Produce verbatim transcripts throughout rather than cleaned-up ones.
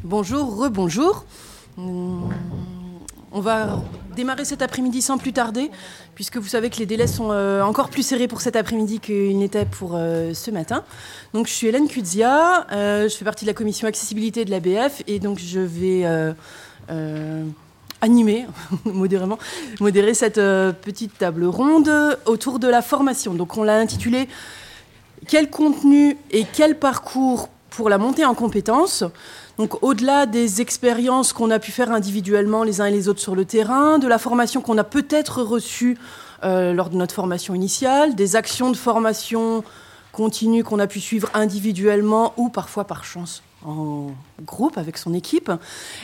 Bonjour, rebonjour. On va démarrer cet après-midi sans plus tarder, puisque vous savez que les délais sont euh, encore plus serrés pour cet après-midi qu'ils n'étaient pour euh, ce matin. Donc je suis Hélène Cudzia, euh, je fais partie de la commission accessibilité de l'A B F, et donc je vais euh, euh, animer, modérément, modérer cette euh, petite table ronde autour de la formation. Donc on l'a intitulé « Quel contenu et quel parcours pour la montée en compétences ?» Donc, au-delà des expériences qu'on a pu faire individuellement les uns et les autres sur le terrain, de la formation qu'on a peut-être reçue euh, lors de notre formation initiale, des actions de formation continue qu'on a pu suivre individuellement ou parfois par chance en groupe avec son équipe.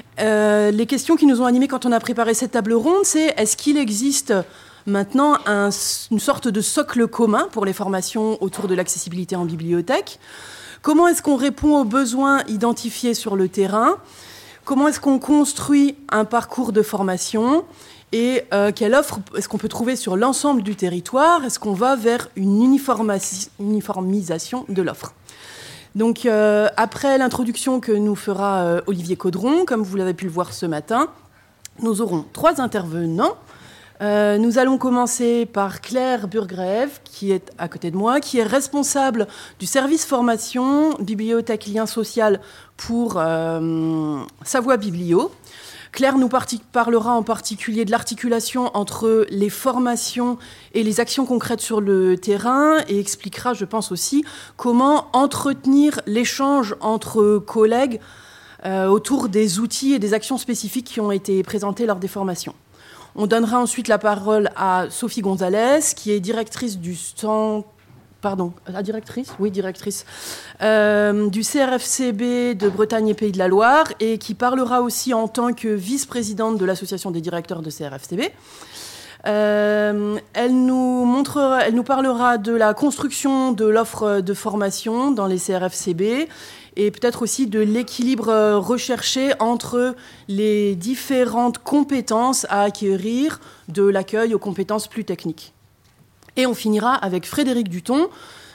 Euh, les questions qui nous ont animés quand on a préparé cette table ronde, c'est est-ce qu'il existe maintenant un, une sorte de socle commun pour les formations autour de l'accessibilité en bibliothèque ? Comment est-ce qu'on répond aux besoins identifiés sur le terrain ? Comment est-ce qu'on construit un parcours de formation ? Et euh, quelle offre est-ce qu'on peut trouver sur l'ensemble du territoire ? Est-ce qu'on va vers une uniformasi- uniformisation de l'offre ? Donc, euh, après l'introduction que nous fera euh, Olivier Caudron, comme vous l'avez pu le voir ce matin, nous aurons trois intervenants. Euh, nous allons commencer par Claire Burgrève, qui est à côté de moi, qui est responsable du service formation bibliothèque lien social pour euh, Savoie Biblio. Claire nous parti- parlera en particulier de l'articulation entre les formations et les actions concrètes sur le terrain et expliquera, je pense aussi, comment entretenir l'échange entre collègues euh, autour des outils et des actions spécifiques qui ont été présentées lors des formations. On donnera ensuite la parole à Sophie Gonzalez, qui est directrice du centre, pardon, la directrice, oui, directrice euh, du C R F C B de Bretagne et Pays de la Loire, et qui parlera aussi en tant que vice-présidente de l'association des directeurs de C R F C B. Euh, elle nous montrera, elle nous parlera de la construction de l'offre de formation dans les C R F C B. Et peut-être aussi de l'équilibre recherché entre les différentes compétences à acquérir, de l'accueil aux compétences plus techniques. Et on finira avec Frédéric Duton.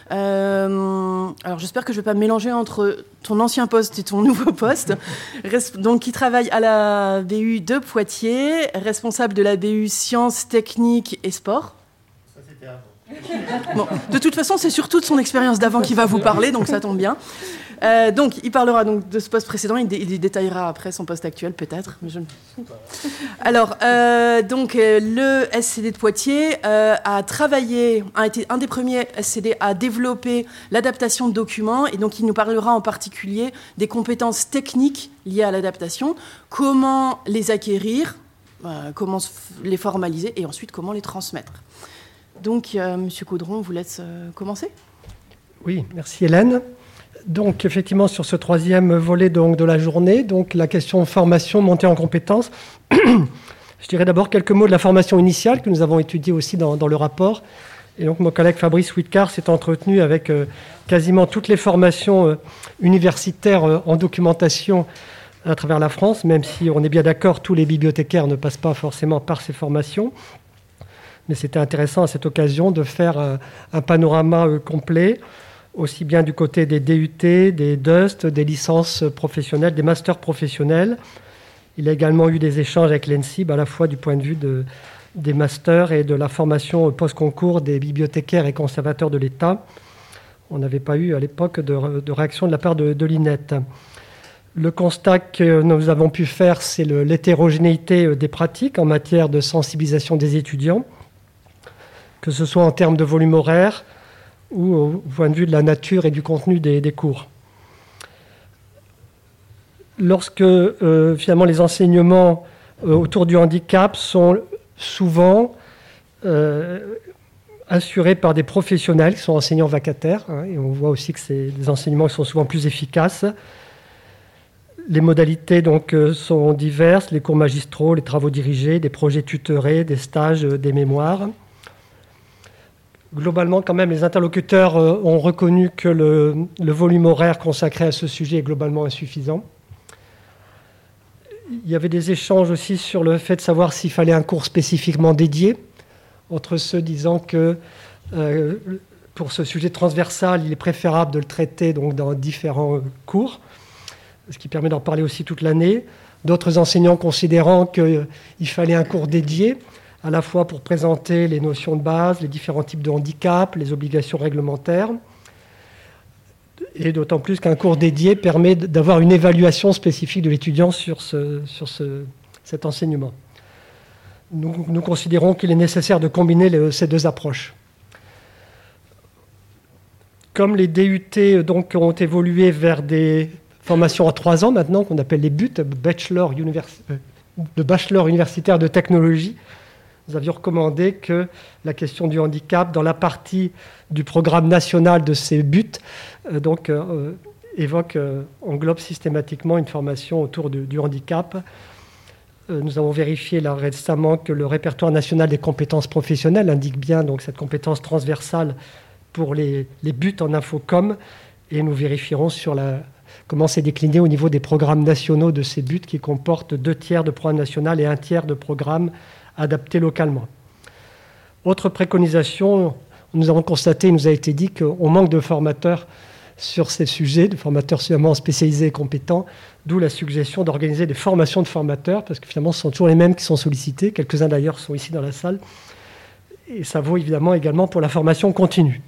Euh, alors j'espère que je ne vais pas me mélanger entre ton ancien poste et ton nouveau poste. Donc, qui travaille à la B U de Poitiers, responsable de la B U Sciences, Techniques et Sport. Ça, c'était avant. Bon, de toute façon, c'est surtout de son expérience d'avant qu'il va vous parler, donc ça tombe bien. Euh, donc, il parlera donc de ce poste précédent, il, dé- il détaillera après son poste actuel, peut-être. Mais je... Alors, euh, donc, euh, le S C D de Poitiers euh, a travaillé, a été un des premiers S C D à développer l'adaptation de documents, et donc il nous parlera en particulier des compétences techniques liées à l'adaptation, comment les acquérir, euh, comment les formaliser, et ensuite comment les transmettre. Donc, euh, Monsieur Caudron, on vous laisse euh, commencer. Oui, merci Hélène. Donc, effectivement, sur ce troisième volet donc, de la journée, donc la question formation, montée en compétences, je dirais d'abord quelques mots de la formation initiale que nous avons étudiée aussi dans, dans le rapport. Et donc, mon collègue Fabrice Whitcar s'est entretenu avec euh, quasiment toutes les formations euh, universitaires euh, en documentation à travers la France, même si on est bien d'accord, tous les bibliothécaires ne passent pas forcément par ces formations. Mais c'était intéressant à cette occasion de faire euh, un panorama euh, complet, aussi bien du côté des D U T, des D U S T, des licences professionnelles, des masters professionnels. Il y a également eu des échanges avec l'E N S I B, à la fois du point de vue de, des masters et de la formation post-concours des bibliothécaires et conservateurs de l'État. On n'avait pas eu à l'époque de, de réaction de la part de, de l'I N E T. Le constat que nous avons pu faire, c'est le, l'hétérogénéité des pratiques en matière de sensibilisation des étudiants, que ce soit en termes de volume horaire, ou au point de vue de la nature et du contenu des, des cours. Lorsque euh, finalement les enseignements euh, autour du handicap sont souvent euh, assurés par des professionnels qui sont enseignants vacataires, hein, et on voit aussi que c'est des enseignements qui sont souvent plus efficaces. Les modalités donc, euh, sont diverses, les cours magistraux, les travaux dirigés, des projets tutorés, des stages, euh, des mémoires. Globalement, quand même, les interlocuteurs euh, ont reconnu que le, le volume horaire consacré à ce sujet est globalement insuffisant. Il y avait des échanges aussi sur le fait de savoir s'il fallait un cours spécifiquement dédié, entre ceux disant que euh, pour ce sujet transversal, il est préférable de le traiter donc, dans différents cours. ce qui permet d'en parler aussi toute l'année. D'autres enseignants considérant qu'il fallait un cours dédié, à la fois pour présenter les notions de base, les différents types de handicap, les obligations réglementaires, et d'autant plus qu'un cours dédié permet d'avoir une évaluation spécifique de l'étudiant sur, ce, sur ce, cet enseignement. Nous, nous considérons qu'il est nécessaire de combiner les, ces deux approches. Comme les D U T donc, ont évolué vers des formations à trois ans maintenant, qu'on appelle les B U T, Bachelor Univers... le Bachelor universitaire de technologie, nous avions recommandé que la question du handicap, dans la partie du programme national de ces B U T, euh, donc, euh, évoque, euh, englobe systématiquement une formation autour de, du handicap. Euh, nous avons vérifié là, récemment que le répertoire national des compétences professionnelles indique bien donc, cette compétence transversale pour les, les B U T en infocom, et nous vérifierons sur la, comment c'est décliné au niveau des programmes nationaux de ces B U T qui comportent deux tiers de programme national et un tiers de programme adapté localement. Autre préconisation, nous avons constaté, il nous a été dit qu'on manque de formateurs sur ces sujets, de formateurs suffisamment spécialisés et compétents, d'où la suggestion d'organiser des formations de formateurs, parce que finalement ce sont toujours les mêmes qui sont sollicités, quelques-uns d'ailleurs sont ici dans la salle, et ça vaut évidemment également pour la formation continue.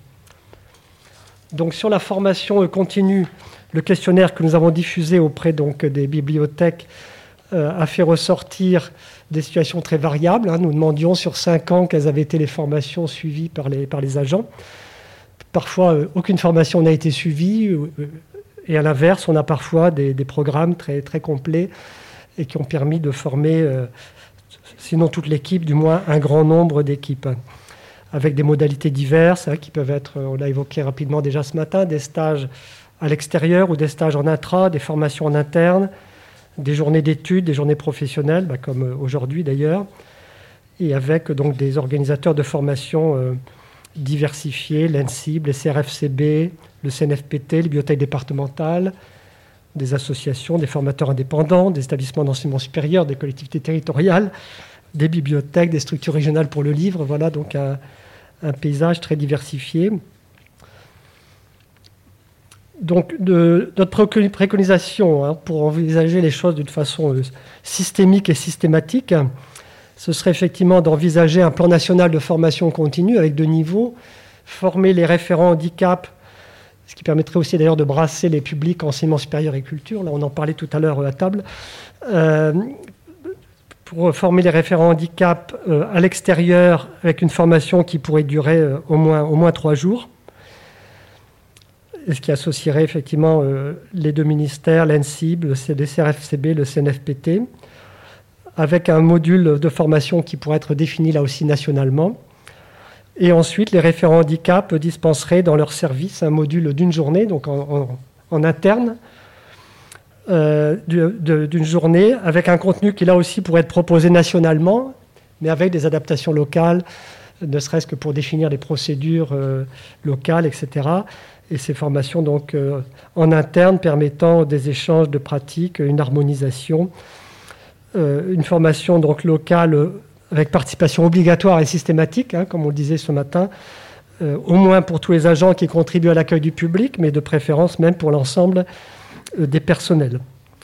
Donc sur la formation continue, le questionnaire que nous avons diffusé auprès donc, des bibliothèques euh, a fait ressortir des situations très variables. Hein. Nous demandions sur cinq ans quelles avaient été les formations suivies par les, par les agents. Parfois, euh, aucune formation n'a été suivie, euh, et à l'inverse, on a parfois des, des programmes très, très complets et qui ont permis de former, euh, sinon toute l'équipe, du moins un grand nombre d'équipes, avec des modalités diverses, hein, qui peuvent être, on l'a évoqué rapidement déjà ce matin, des stages à l'extérieur ou des stages en intra, des formations en interne, des journées d'études, des journées professionnelles, bah, comme aujourd'hui d'ailleurs, et avec donc des organisateurs de formation euh, diversifiés, l'E N S I B, les C R F C B, le C N F P T, les bibliothèques départementales, des associations, des formateurs indépendants, des établissements d'enseignement supérieur, des collectivités territoriales, des bibliothèques, des structures régionales pour le livre. Voilà donc un, un paysage très diversifié. Donc, de, notre préconisation hein, pour envisager les choses d'une façon euh, systémique et systématique, ce serait effectivement d'envisager un plan national de formation continue avec deux niveaux, former les référents handicap, ce qui permettrait aussi d'ailleurs de brasser les publics enseignement supérieur et culture, là on en parlait tout à l'heure à table, euh, pour former les référents handicap euh, à l'extérieur avec une formation qui pourrait durer euh, au moins, au moins trois jours. Ce qui associerait effectivement euh, les deux ministères, l'E N S I B, le C R F C B, le C N F P T, avec un module de formation qui pourrait être défini là aussi nationalement. Et ensuite, les référents handicap dispenseraient dans leur service un module d'une journée, donc en, en, en interne, euh, d'une journée, avec un contenu qui là aussi pourrait être proposé nationalement, mais avec des adaptations locales, ne serait-ce que pour définir les procédures euh, locales, et cetera. Et ces formations donc, euh, en interne permettant des échanges de pratiques, une harmonisation, euh, une formation donc, locale euh, avec participation obligatoire et systématique, hein, comme on le disait ce matin, euh, au moins pour tous les agents qui contribuent à l'accueil du public, mais de préférence même pour l'ensemble euh, des personnels.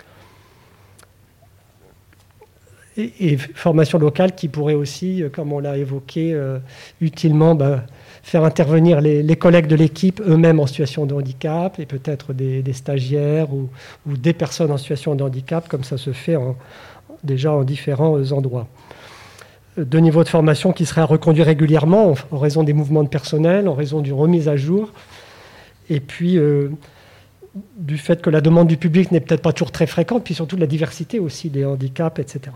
Et, et formation locale qui pourrait aussi, comme on l'a évoqué, euh, utilement bah, faire intervenir les, les collègues de l'équipe eux-mêmes en situation de handicap et peut-être des, des stagiaires ou, ou des personnes en situation de handicap, comme ça se fait en, déjà en différents endroits. Deux niveaux de formation qui seraient à reconduire régulièrement en, en raison des mouvements de personnel, en raison d'une remise à jour, et puis euh, du fait que la demande du public n'est peut-être pas toujours très fréquente, puis surtout de la diversité aussi des handicaps, et cetera.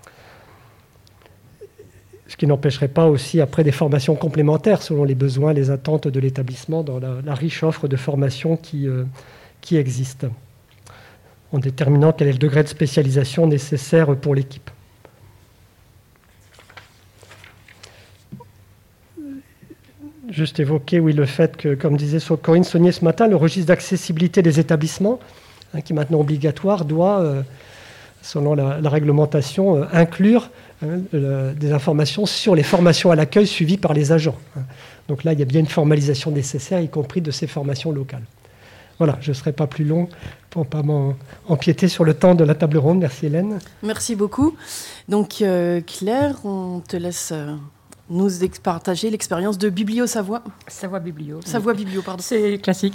Ce qui n'empêcherait pas aussi après des formations complémentaires selon les besoins, les attentes de l'établissement dans la, la riche offre de formation qui, euh, qui existe, en déterminant quel est le degré de spécialisation nécessaire pour l'équipe. Juste évoquer, oui, le fait que, comme disait Corinne Saunier ce matin, le registre d'accessibilité des établissements, hein, qui est maintenant obligatoire, doit, euh, selon la, la réglementation, euh, inclure hein, le, des informations sur les formations à l'accueil suivies par les agents. Hein. Donc là, il y a bien une formalisation nécessaire, y compris de ces formations locales. voilà, je ne serai pas plus long pour ne pas empiéter sur le temps de la table ronde. Merci Hélène. Merci beaucoup. Donc euh, Claire, on te laisse euh, nous partager l'expérience de Biblio Savoie. Savoie Biblio. Savoie Biblio, pardon. C'est classique.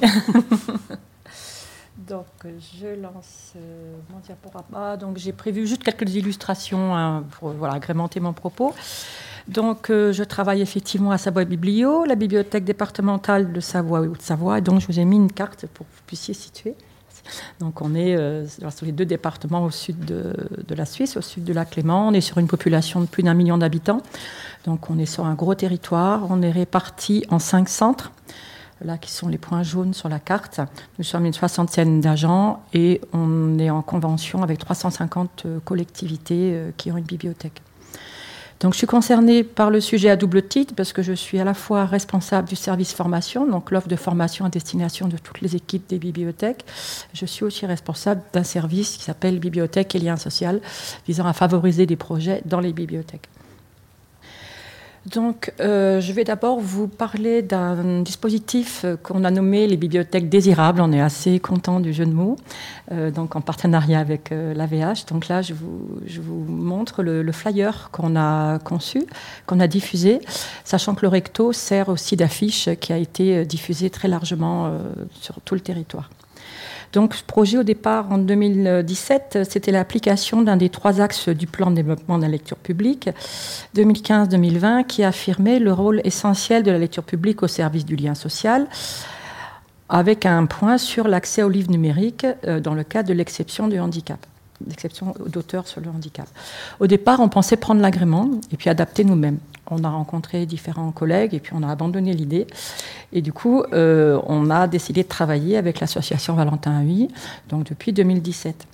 Donc, je lance euh, mon diaporama. Donc, j'ai prévu juste quelques illustrations hein, pour voilà, agrémenter mon propos. Donc, euh, je travaille effectivement à Savoie Biblio, la bibliothèque départementale de Savoie et Haute-Savoie. Donc, je vous ai mis une carte pour que vous puissiez situer. Donc, on est euh, sur les deux départements au sud de, de la Suisse, au sud de la Clément. On est sur une population de plus d'un million d'habitants. Donc, on est sur un gros territoire. On est répartis en cinq centres. Là, qui sont les points jaunes sur la carte. Nous sommes une soixantaine d'agents et on est en convention avec trois cent cinquante collectivités qui ont une bibliothèque. Donc, je suis concernée par le sujet à double titre parce que je suis à la fois responsable du service formation, donc l'offre de formation à destination de toutes les équipes des bibliothèques. Je suis aussi responsable d'un service qui s'appelle Bibliothèque et Liens Social, visant à favoriser des projets dans les bibliothèques. Donc, euh, je vais d'abord vous parler d'un dispositif qu'on a nommé les bibliothèques désirables. On est assez content du jeu de mots, euh, donc en partenariat avec euh, l'A V H. Donc là, je vous, je vous montre le, le flyer qu'on a conçu, qu'on a diffusé, sachant que le recto sert aussi d'affiche qui a été diffusé très largement euh, sur tout le territoire. Donc, ce projet, au départ, en deux mille dix-sept, c'était l'application d'un des trois axes du plan de développement de la lecture publique deux mille quinze deux mille vingt, qui affirmait le rôle essentiel de la lecture publique au service du lien social, avec un point sur l'accès aux livres numériques dans le cadre de l'exception du handicap, l'exception d'auteur sur le handicap. Au départ, on pensait prendre l'agrément et puis adapter nous-mêmes. On a rencontré différents collègues et puis on a abandonné l'idée. Et du coup, euh, on a décidé de travailler avec l'association Valentin Huy, donc depuis deux mille dix-sept.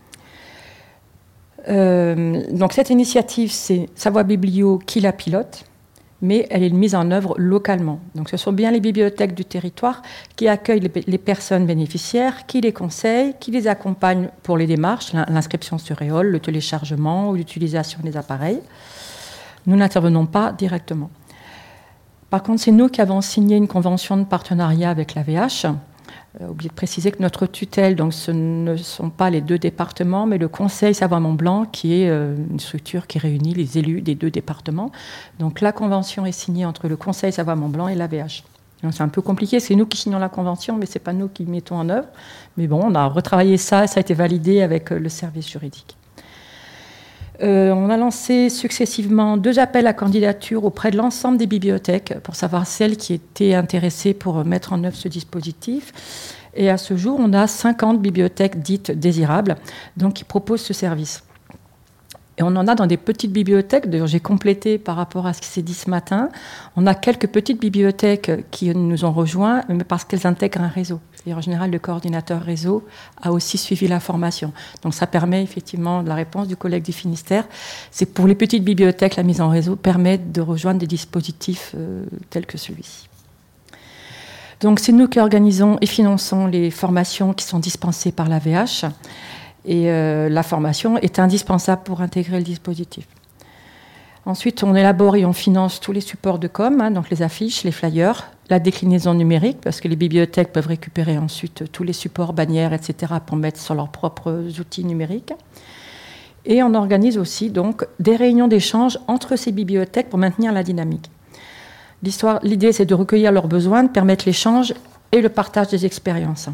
Euh, donc cette initiative, c'est Savoie Biblio qui la pilote, mais elle est mise en œuvre localement. Donc ce sont bien les bibliothèques du territoire qui accueillent les, les personnes bénéficiaires, qui les conseillent, qui les accompagnent pour les démarches, l'inscription sur E O L, le téléchargement ou l'utilisation des appareils. Nous n'intervenons pas directement. Par contre, c'est nous qui avons signé une convention de partenariat avec l'A V H. Euh, oublié de préciser que notre tutelle, donc, ce ne sont pas les deux départements, mais le Conseil Savoie-Mont-Blanc, qui est euh, une structure qui réunit les élus des deux départements. Donc la convention est signée entre le Conseil Savoie-Mont-Blanc et l'A V H. Donc, c'est un peu compliqué, c'est nous qui signons la convention, mais ce n'est pas nous qui mettons en œuvre. Mais bon, on a retravaillé ça et ça a été validé avec euh, le service juridique. Euh, on a lancé successivement deux appels à candidature auprès de l'ensemble des bibliothèques pour savoir celles qui étaient intéressées pour mettre en œuvre ce dispositif. Et à ce jour, on a cinquante bibliothèques dites désirables, donc qui proposent ce service. Et on en a dans des petites bibliothèques, d'ailleurs j'ai complété par rapport à ce qui s'est dit ce matin. On a quelques petites bibliothèques qui nous ont rejoints, mais parce qu'elles intègrent un réseau. C'est-à-dire, en général, le coordinateur réseau a aussi suivi la formation. Donc ça permet effectivement, la réponse du collègue du Finistère, c'est pour les petites bibliothèques, la mise en réseau permet de rejoindre des dispositifs euh, tels que celui-ci. Donc c'est nous qui organisons et finançons les formations qui sont dispensées par l'A V H. Et euh, la formation est indispensable pour intégrer le dispositif. Ensuite, on élabore et on finance tous les supports de com, hein, donc les affiches, les flyers, la déclinaison numérique, parce que les bibliothèques peuvent récupérer ensuite tous les supports, bannières, et cetera, pour mettre sur leurs propres outils numériques. Et on organise aussi donc, des réunions d'échange entre ces bibliothèques pour maintenir la dynamique. L'histoire, l'idée, c'est de recueillir leurs besoins, de permettre l'échange et le partage des expériences.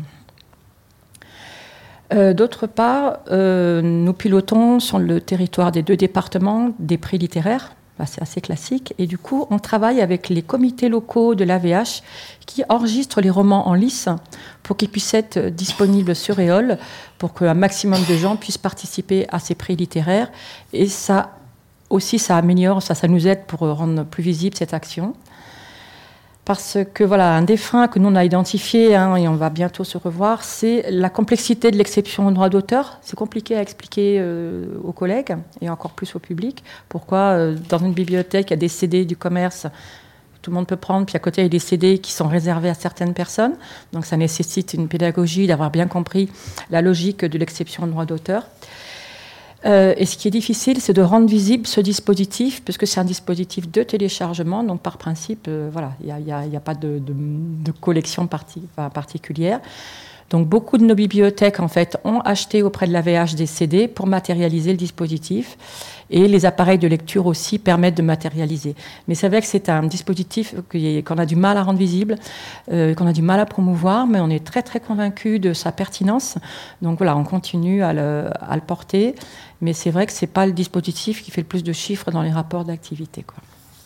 Euh, d'autre part, euh, nous pilotons sur le territoire des deux départements des prix littéraires, bah, c'est assez classique, et du coup, on travaille avec les comités locaux de l'A V H qui enregistrent les romans en lice pour qu'ils puissent être disponibles sur E O L, pour qu'un maximum de gens puissent participer à ces prix littéraires. Et ça aussi, ça améliore, ça, ça nous aide pour rendre plus visible cette action. Parce que voilà, un des freins que nous on a identifié, hein, et on va bientôt se revoir, c'est la complexité de l'exception au droit d'auteur. C'est compliqué à expliquer euh, aux collègues et encore plus au public. Pourquoi euh, dans une bibliothèque il y a des C D du commerce, tout le monde peut prendre, puis à côté il y a des C D qui sont réservés à certaines personnes. Donc ça nécessite une pédagogie, d'avoir bien compris la logique de l'exception au droit d'auteur. Euh, et ce qui est difficile, c'est de rendre visible ce dispositif, puisque c'est un dispositif de téléchargement, donc par principe, euh, voilà, il n'y a, y a, y a pas de, de, de collection parti, enfin, particulière. Donc beaucoup de nos bibliothèques en fait ont acheté auprès de l'A V H des C D pour matérialiser le dispositif. Et les appareils de lecture aussi permettent de matérialiser. Mais c'est vrai que c'est un dispositif qu'on a du mal à rendre visible, euh, qu'on a du mal à promouvoir, mais on est très très convaincus de sa pertinence. Donc voilà, on continue à le, à le porter. Mais c'est vrai que ce n'est pas le dispositif qui fait le plus de chiffres dans les rapports d'activité, quoi.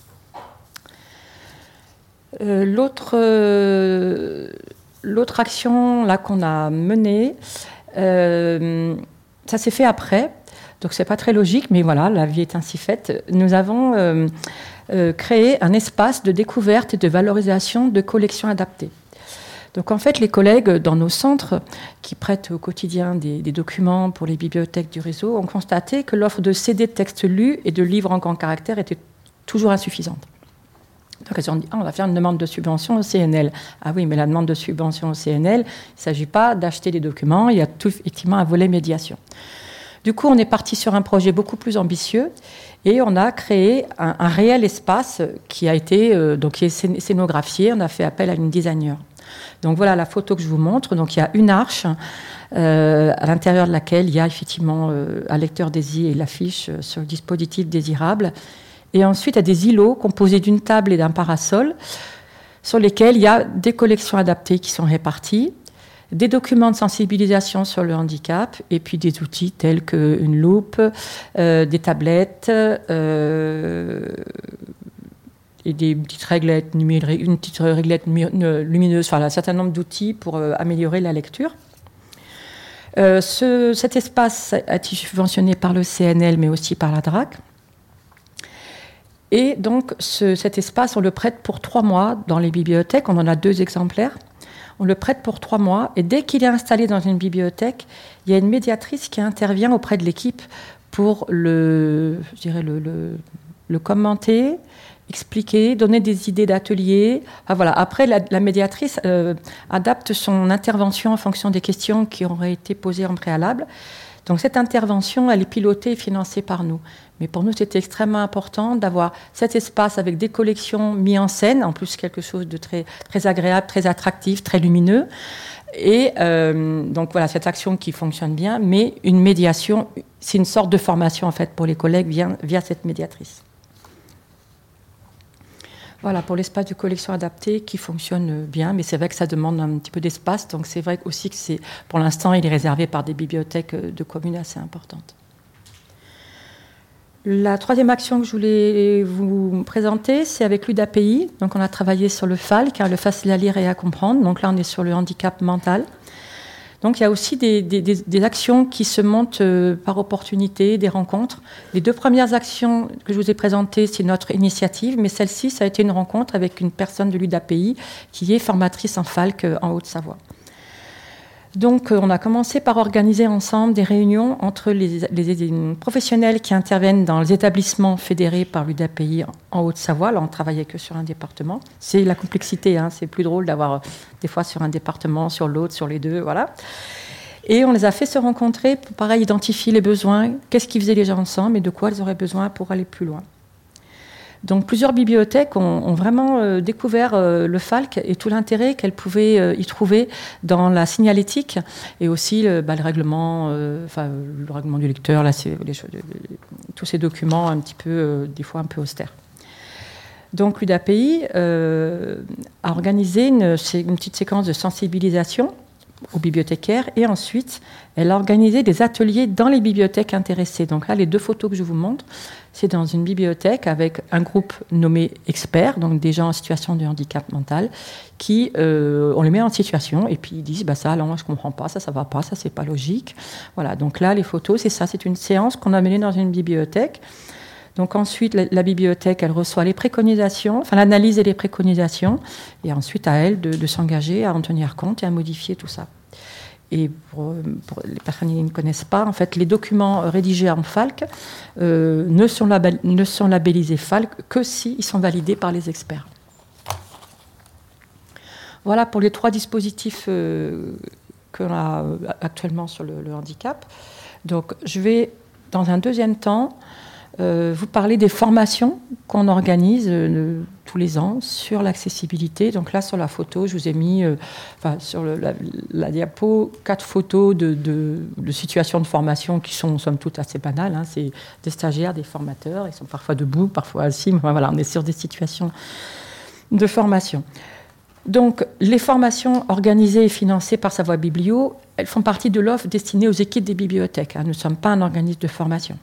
Euh, l'autre, euh, l'autre action là, qu'on a menée, euh, ça s'est fait après. Donc, ce n'est pas très logique, mais voilà, la vie est ainsi faite. Nous avons euh, euh, créé un espace de découverte et de valorisation de collections adaptées. Donc, en fait, les collègues dans nos centres qui prêtent au quotidien des, des documents pour les bibliothèques du réseau ont constaté que l'offre de C D de textes lus et de livres en grand caractère était toujours insuffisante. Donc, ils ont dit, ah, on va faire une demande de subvention au C N L. Ah oui, mais la demande de subvention au C N L, il ne s'agit pas d'acheter des documents, il y a tout, effectivement un volet médiation. Du coup, on est parti sur un projet beaucoup plus ambitieux et on a créé un, un réel espace qui a été euh, donc qui est scénographié. On a fait appel à une designer. Donc voilà la photo que je vous montre. Donc il y a une arche euh, à l'intérieur de laquelle il y a effectivement euh, un lecteur DAISY et l'affiche euh, sur le dispositif désirable. Et ensuite, il y a des îlots composés d'une table et d'un parasol sur lesquels il y a des collections adaptées qui sont réparties, des documents de sensibilisation sur le handicap et puis des outils tels qu'une loupe, euh, des tablettes euh, et des petites réglettes, une petite réglette lumineuse, enfin un certain nombre d'outils pour euh, améliorer la lecture. Euh, ce, cet espace a été subventionné par le C N L mais aussi par la D R A C. Et donc ce, cet espace, on le prête pour trois mois dans les bibliothèques. On en a deux exemplaires. On le prête pour trois mois et dès qu'il est installé dans une bibliothèque, il y a une médiatrice qui intervient auprès de l'équipe pour le, je dirais le, le, le commenter, expliquer, donner des idées d'atelier. Ah, voilà. Après, la, la médiatrice euh, adapte son intervention en fonction des questions qui auraient été posées en préalable. Donc cette intervention, elle est pilotée et financée par nous. Mais pour nous, c'était extrêmement important d'avoir cet espace avec des collections mises en scène, en plus quelque chose de très, très agréable, très attractif, très lumineux. Et euh, donc voilà, cette action qui fonctionne bien, mais une médiation, c'est une sorte de formation en fait pour les collègues via, via cette médiatrice. Voilà, pour l'espace de collection adapté qui fonctionne bien, mais c'est vrai que ça demande un petit peu d'espace, donc c'est vrai aussi que c'est, pour l'instant, il est réservé par des bibliothèques de communes assez importantes. La troisième action que je voulais vous présenter, c'est avec l'U D A P I. Donc on a travaillé sur le F A L, car le facile à lire et à comprendre. Donc là, on est sur le handicap mental. Donc il y a aussi des, des, des actions qui se montent euh, par opportunité, des rencontres. Les deux premières actions que je vous ai présentées, c'est notre initiative, mais celle-ci, ça a été une rencontre avec une personne de l'U D A P I qui est formatrice en F A L C en Haute-Savoie. Donc euh, on a commencé par organiser ensemble des réunions entre les, les, les professionnels qui interviennent dans les établissements fédérés par l'U D A P I en Haute-Savoie. Là, on ne travaillait que sur un département. C'est la complexité, hein, c'est plus drôle d'avoir des fois sur un département, sur l'autre, sur les deux, voilà. Et on les a fait se rencontrer pour, pareil, identifier les besoins, qu'est-ce qu'ils faisaient les gens ensemble et de quoi ils auraient besoin pour aller plus loin. Donc plusieurs bibliothèques ont, ont vraiment euh, découvert euh, le F A L C et tout l'intérêt qu'elles pouvaient euh, y trouver dans la signalétique et aussi le, bah, le règlement, euh, enfin le règlement du lecteur, là, c'est les, les, tous ces documents un petit peu, euh, des fois un peu austères. Donc l'U D A P I euh, a organisé une, une petite séquence de sensibilisation aux bibliothécaires et ensuite elle a organisé des ateliers dans les bibliothèques intéressées. Donc là, les deux photos que je vous montre, c'est dans une bibliothèque avec un groupe nommé experts, donc des gens en situation de handicap mental, qui, euh, on les met en situation et puis ils disent, bah ça, là, moi, je comprends pas, ça, ça va pas, ça, c'est pas logique. Voilà, donc là, les photos, c'est ça, c'est une séance qu'on a menée dans une bibliothèque. Donc ensuite, la, la bibliothèque, elle reçoit les préconisations, enfin l'analyse et les préconisations, et ensuite à elle de, de s'engager à en tenir compte et à modifier tout ça. Et pour, pour les personnes qui ne connaissent pas, en fait, les documents rédigés en F A L C euh, ne, sont label, ne sont labellisés F A L C que s'ils sont validés par les experts. Voilà pour les trois dispositifs euh, qu'on a actuellement sur le, le handicap. Donc, je vais, dans un deuxième temps, euh, vous parler des formations qu'on organise euh, tous les ans sur l'accessibilité. Donc là, sur la photo, je vous ai mis, euh, enfin, sur le, la, la diapo, quatre photos de, de, de situations de formation qui sont, somme toute, assez banales. Hein. C'est des stagiaires, des formateurs. Ils sont parfois debout, parfois assis. Mais voilà, on est sur des situations de formation. Donc, les formations organisées et financées par Savoie Biblio, elles font partie de l'offre destinée aux équipes des bibliothèques. Hein. Nous ne sommes pas un organisme de formation.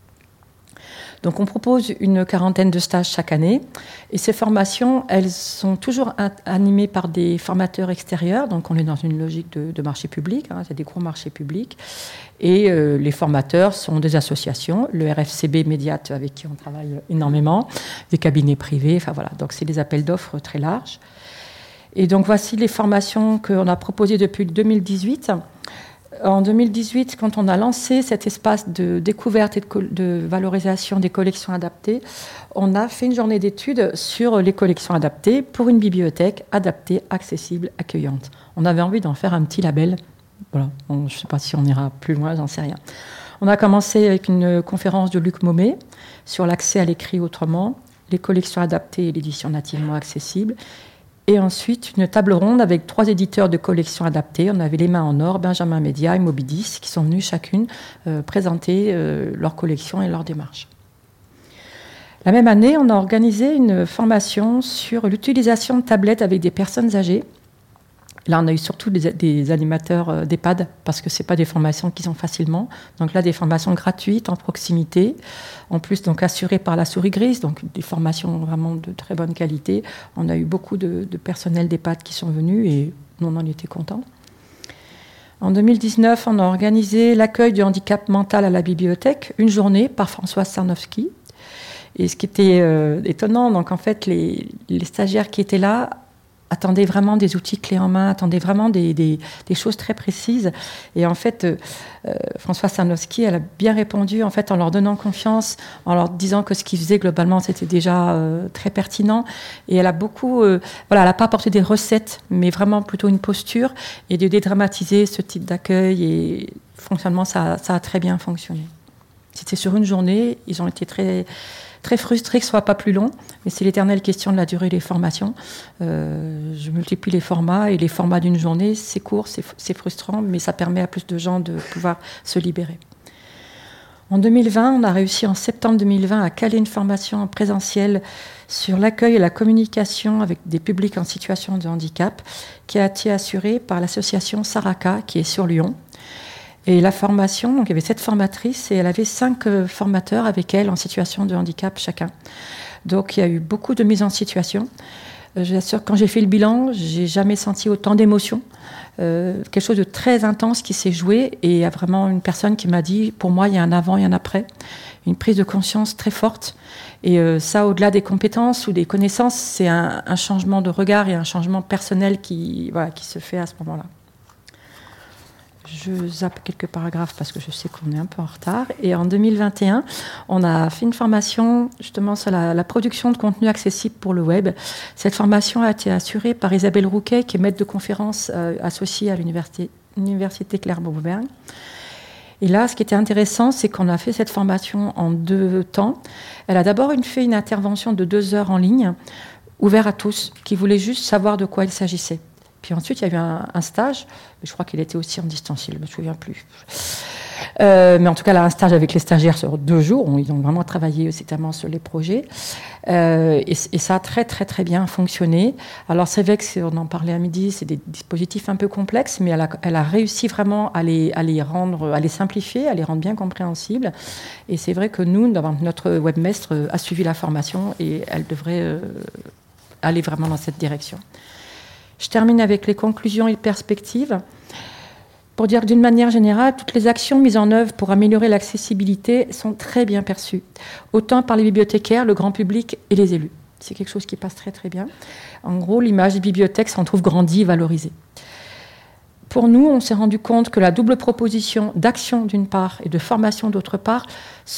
Donc, on propose une quarantaine de stages chaque année. Et ces formations, elles sont toujours animées par des formateurs extérieurs. Donc, on est dans une logique de, de marché public. Hein, c'est des gros marchés publics. Et euh, les formateurs sont des associations, le R F C B Médiat, avec qui on travaille énormément, des cabinets privés. Enfin, voilà. Donc, c'est des appels d'offres très larges. Et donc, voici les formations qu'on a proposées depuis deux mille dix-huit. En deux mille dix-huit, quand on a lancé cet espace de découverte et de, co- de valorisation des collections adaptées, on a fait une journée d'études sur les collections adaptées pour une bibliothèque adaptée, accessible, accueillante. On avait envie d'en faire un petit label. Voilà. On, je ne sais pas si on ira plus loin, j'en sais rien. On a commencé avec une conférence de Luc Momé sur l'accès à l'écrit autrement, les collections adaptées et l'édition nativement accessible. Et ensuite, une table ronde avec trois éditeurs de collections adaptées. On avait Les Mains en Or, Benjamin Média et Mobidis, qui sont venus chacune euh, présenter euh, leur collection et leur démarche. La même année, on a organisé une formation sur l'utilisation de tablettes avec des personnes âgées. Là, on a eu surtout des, des animateurs euh, d'EHPAD, parce que ce n'est pas des formations qu'ils ont facilement. Donc là, des formations gratuites, en proximité, en plus donc assurées par la Souris Grise, donc des formations vraiment de très bonne qualité. On a eu beaucoup de, de personnel d'EHPAD qui sont venus et nous, on en était contents. En deux mille dix-neuf, on a organisé l'accueil du handicap mental à la bibliothèque, une journée par Françoise Sarnowski. Et ce qui était euh, étonnant, donc en fait, les, les stagiaires qui étaient là attendaient vraiment des outils clés en main, attendaient vraiment des, des, des choses très précises. Et en fait, euh, Françoise Sarnowski, elle a bien répondu en fait, en leur donnant confiance, en leur disant que ce qu'ils faisaient globalement, c'était déjà euh, très pertinent. Et elle a beaucoup... Euh, voilà, elle n'a pas apporté des recettes, mais vraiment plutôt une posture et de dédramatiser ce type d'accueil. Et fonctionnement, ça, ça a très bien fonctionné. C'était sur une journée, ils ont été très... très frustré que ce ne soit pas plus long, mais c'est l'éternelle question de la durée des formations. Euh, je multiplie les formats, et les formats d'une journée, c'est court, c'est, c'est frustrant, mais ça permet à plus de gens de pouvoir se libérer. En deux mille vingt, on a réussi en septembre deux mille vingt à caler une formation en présentiel sur l'accueil et la communication avec des publics en situation de handicap, qui a été assurée par l'association Saraka, qui est sur Lyon. Et la formation, donc il y avait sept formatrices et elle avait cinq euh, formateurs avec elle en situation de handicap chacun. Donc il y a eu beaucoup de mise en situation. Euh, je vous assure, quand j'ai fait le bilan, j'ai jamais senti autant d'émotions. Euh, quelque chose de très intense qui s'est joué et il y a vraiment une personne qui m'a dit, pour moi il y a un avant et un après, une prise de conscience très forte. Et euh, ça, au-delà des compétences ou des connaissances, c'est un, un changement de regard et un changement personnel qui, voilà, qui se fait à ce moment-là. Je zappe quelques paragraphes parce que je sais qu'on est un peu en retard. Et en deux mille vingt et un, on a fait une formation justement sur la, la production de contenu accessible pour le web. Cette formation a été assurée par Isabelle Rouquet, qui est maître de conférence euh, associée à l'université, l'université Clermont-Auvergne. Et là, ce qui était intéressant, c'est qu'on a fait cette formation en deux temps. Elle a d'abord une, fait une intervention de deux heures en ligne, ouverte à tous, qui voulaient juste savoir de quoi il s'agissait. Puis ensuite, il y a eu un, un stage, je crois qu'il était aussi en distanciel, je ne me souviens plus. Euh, mais en tout cas, là, un stage avec les stagiaires sur deux jours, ils ont vraiment travaillé notamment sur les projets. Euh, et, et ça a très, très, très bien fonctionné. Alors, c'est vrai qu'on en parlait à midi, c'est des dispositifs un peu complexes, mais elle a, elle a réussi vraiment à les, à les rendre, à les simplifier, à les rendre bien compréhensibles. Et c'est vrai que nous, notre webmestre a suivi la formation et elle devrait euh, aller vraiment dans cette direction. Je termine avec les conclusions et perspectives. Pour dire que d'une manière générale, toutes les actions mises en œuvre pour améliorer l'accessibilité sont très bien perçues, autant par les bibliothécaires, le grand public et les élus. C'est quelque chose qui passe très très bien. En gros, l'image des bibliothèques s'en trouve grandie et valorisée. Pour nous, on s'est rendu compte que la double proposition d'action d'une part et de formation d'autre part,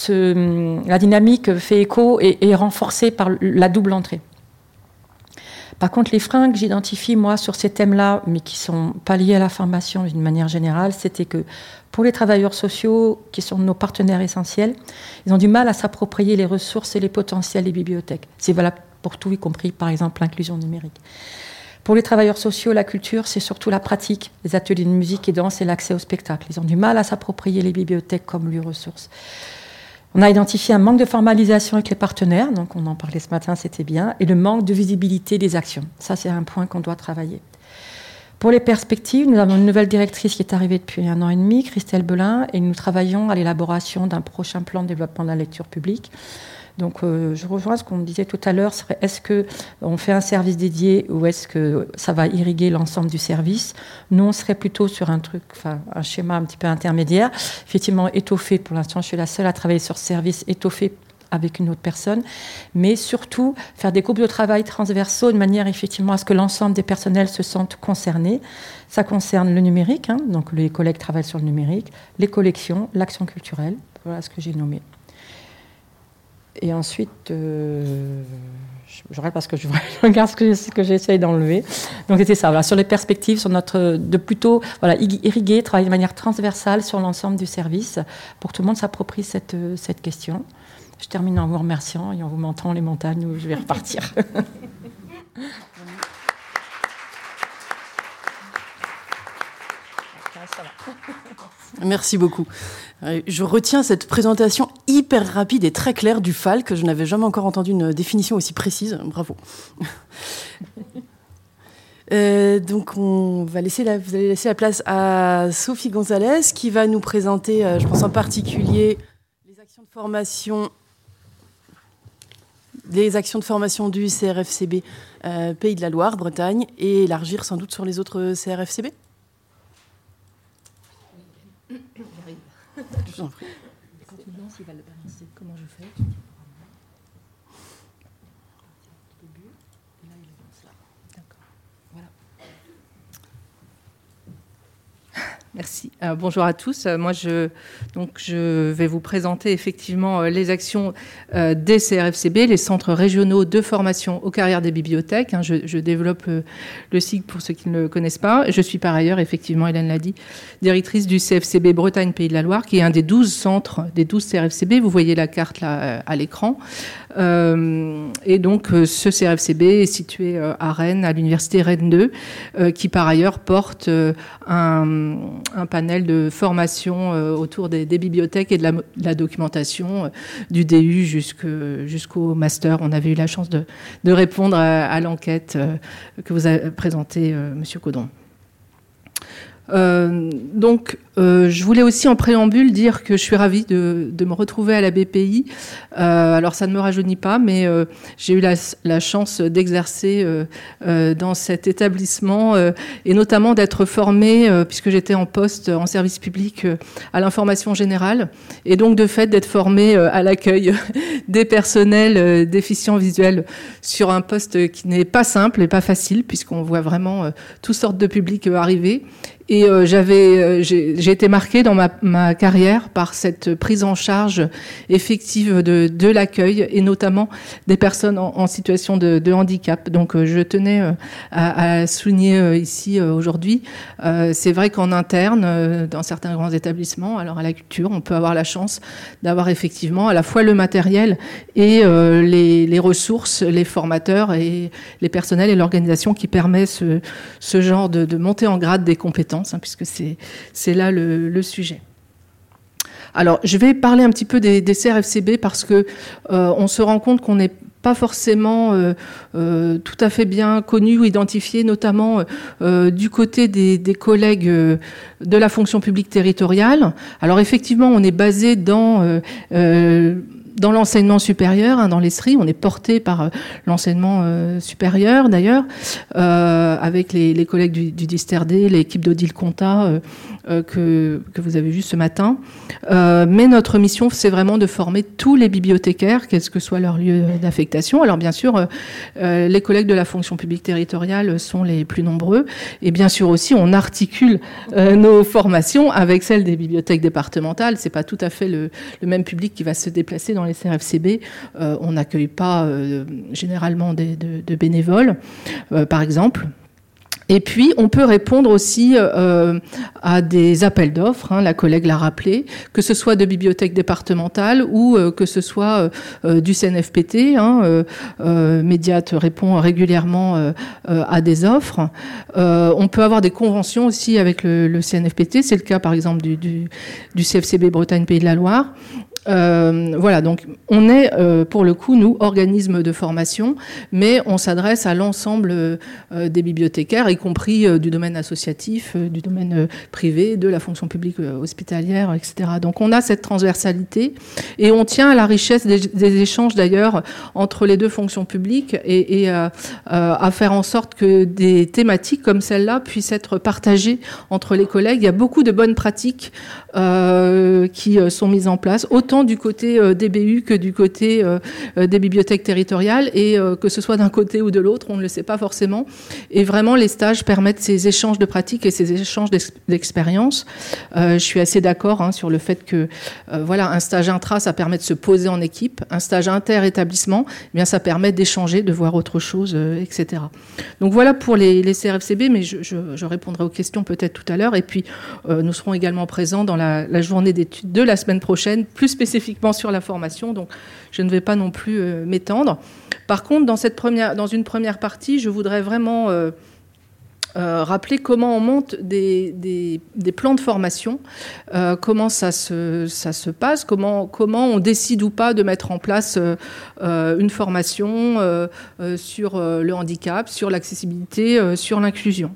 ce, la dynamique fait écho et est renforcée par la double entrée. Par contre, les freins que j'identifie, moi, sur ces thèmes-là, mais qui ne sont pas liés à la formation d'une manière générale, c'était que pour les travailleurs sociaux, qui sont nos partenaires essentiels, ils ont du mal à s'approprier les ressources et les potentiels des bibliothèques. C'est valable pour tout, y compris, par exemple, l'inclusion numérique. Pour les travailleurs sociaux, la culture, c'est surtout la pratique, les ateliers de musique et danse et l'accès au spectacle. Ils ont du mal à s'approprier les bibliothèques comme lieu ressources. On a identifié un manque de formalisation avec les partenaires, donc on en parlait ce matin, c'était bien, et le manque de visibilité des actions. Ça, c'est un point qu'on doit travailler. Pour les perspectives, nous avons une nouvelle directrice qui est arrivée depuis un an et demi, Christelle Belin, et nous travaillons à l'élaboration d'un prochain plan de développement de la lecture publique. Donc, euh, je rejoins ce qu'on me disait tout à l'heure, serait, est-ce qu'on fait un service dédié ou est-ce que ça va irriguer l'ensemble du service? Nous, on serait plutôt sur un truc, enfin, un schéma un petit peu intermédiaire, effectivement étoffé. Pour l'instant, je suis la seule à travailler sur ce service étoffé avec une autre personne, mais surtout faire des groupes de travail transversaux de manière effectivement à ce que l'ensemble des personnels se sentent concernés. Ça concerne le numérique, hein, donc les collègues travaillent sur le numérique, les collections, l'action culturelle, voilà ce que j'ai nommé. Et ensuite, euh, je regarde parce que je regarde ce que, ce que j'essaye d'enlever. Donc c'était ça, voilà, sur les perspectives, sur notre, de plutôt voilà, irriguer, travailler de manière transversale sur l'ensemble du service pour que tout le monde s'approprie cette, cette question. Je termine en vous remerciant et en vous montrant les montagnes où je vais repartir. Merci beaucoup. Je retiens cette présentation hyper rapide et très claire du F A L, que je n'avais jamais encore entendu une définition aussi précise. Bravo. Euh, donc, on va laisser la, vous allez laisser la place à Sophie Gonzalez, qui va nous présenter, euh, je pense en particulier, les actions de formation, les actions de formation du C R F C B euh, Pays de la Loire, Bretagne, et élargir sans doute sur les autres C R F C B. Je vous en prie. Quand tu lances, il va le balancer. Comment je fais? Et là, il lance là. D'accord. Voilà. Merci. Euh, bonjour à tous. Euh, moi, je, donc, je vais vous présenter effectivement euh, les actions euh, des C R F C B, les centres régionaux de formation aux carrières des bibliothèques. Hein, je, je développe euh, le S I G pour ceux qui ne le connaissent pas. Je suis par ailleurs, effectivement, Hélène l'a dit, directrice du C F C B Bretagne Pays de la Loire, qui est un des douze centres, des douze C R F C B. Vous voyez la carte là à l'écran. Euh, et donc, euh, ce C R F C B est situé euh, à Rennes, à l'université Rennes deux, euh, qui par ailleurs porte euh, un, un panel de formation euh, autour des, des bibliothèques et de la, de la documentation, euh, du D U jusque, jusqu'au master. On avait eu la chance de, de répondre à, à l'enquête euh, que vous a présentée euh, Monsieur Caudron. Euh, donc, euh, je voulais aussi en préambule dire que je suis ravie de, de me retrouver à la B P I. Euh, alors, ça ne me rajeunit pas, mais euh, j'ai eu la, la chance d'exercer euh, euh, dans cet établissement euh, et notamment d'être formée, euh, puisque j'étais en poste en service public, euh, à l'information générale, et donc de fait d'être formée euh, à l'accueil des personnels euh, déficients visuels sur un poste qui n'est pas simple et pas facile, puisqu'on voit vraiment euh, toutes sortes de publics euh, arriver. Et euh, j'avais, euh, j'ai, j'ai été marquée dans ma, ma carrière par cette prise en charge effective de, de l'accueil et notamment des personnes en, en situation de, de handicap. Donc, euh, je tenais euh, à, à souligner euh, ici euh, aujourd'hui. Euh, c'est vrai qu'en interne, euh, dans certains grands établissements, alors à la culture, on peut avoir la chance d'avoir effectivement à la fois le matériel et euh, les, les ressources, les formateurs et les personnels et l'organisation qui permet ce, ce genre de, de montée en grade des compétences. Hein, puisque c'est, c'est là le, le sujet. Alors, je vais parler un petit peu des, des C R F C B parce que euh, on se rend compte qu'on n'est pas forcément euh, euh, tout à fait bien connu ou identifié, notamment euh, du côté des, des collègues euh, de la fonction publique territoriale. Alors, effectivement, on est basé dans... Euh, euh, dans l'enseignement supérieur, hein, dans l'E S R I, on est porté par euh, l'enseignement euh, supérieur d'ailleurs, euh, avec les, les collègues du, du D I S T R D, l'équipe d'Odile Conta, euh, euh, que, que vous avez vu ce matin. Euh, mais notre mission, c'est vraiment de former tous les bibliothécaires, quel que soit leur lieu d'affectation. Alors bien sûr, euh, les collègues de la fonction publique territoriale sont les plus nombreux. Et bien sûr aussi, on articule euh, nos formations avec celles des bibliothèques départementales. C'est pas tout à fait le, le même public qui va se déplacer dans les C R F C B. Euh, on n'accueille pas euh, généralement des, de, de bénévoles, euh, par exemple. Et puis, on peut répondre aussi euh, à des appels d'offres, hein, la collègue l'a rappelé, que ce soit de bibliothèques départementales ou euh, que ce soit euh, du C N F P T. Hein, euh, euh, Médiate répond régulièrement euh, euh, à des offres. Euh, on peut avoir des conventions aussi avec le, le C N F P T. C'est le cas, par exemple, du, du, du C F C B Bretagne Pays de la Loire. Euh, voilà, donc on est euh, pour le coup, nous, organisme de formation, mais on s'adresse à l'ensemble euh, des bibliothécaires, y compris euh, du domaine associatif, euh, du domaine euh, privé, de la fonction publique euh, hospitalière, et cetera. Donc on a cette transversalité et on tient à la richesse des, des échanges d'ailleurs entre les deux fonctions publiques et, et euh, euh, à faire en sorte que des thématiques comme celle-là puissent être partagées entre les collègues. Il y a beaucoup de bonnes pratiques euh, qui euh, sont mises en place, autant du côté euh, des B U que du côté euh, des bibliothèques territoriales, et euh, que ce soit d'un côté ou de l'autre, on ne le sait pas forcément. Et vraiment, les stages permettent ces échanges de pratiques et ces échanges d'expériences. Euh, je suis assez d'accord hein, sur le fait que euh, voilà, un stage intra, ça permet de se poser en équipe. Un stage inter-établissement, eh bien, ça permet d'échanger, de voir autre chose, euh, et cetera. Donc voilà pour les, les C R F C B, mais je, je, je répondrai aux questions peut-être tout à l'heure. Et puis, euh, nous serons également présents dans la, la journée d'études de la semaine prochaine, plus spécifiquement sur la formation, donc je ne vais pas non plus euh, m'étendre. Par contre, dans, cette première, dans une première partie, je voudrais vraiment euh, euh, rappeler comment on monte des, des, des plans de formation, euh, comment ça se, ça se passe, comment, comment on décide ou pas de mettre en place euh, euh, une formation euh, euh, sur euh, le handicap, sur l'accessibilité, euh, sur l'inclusion.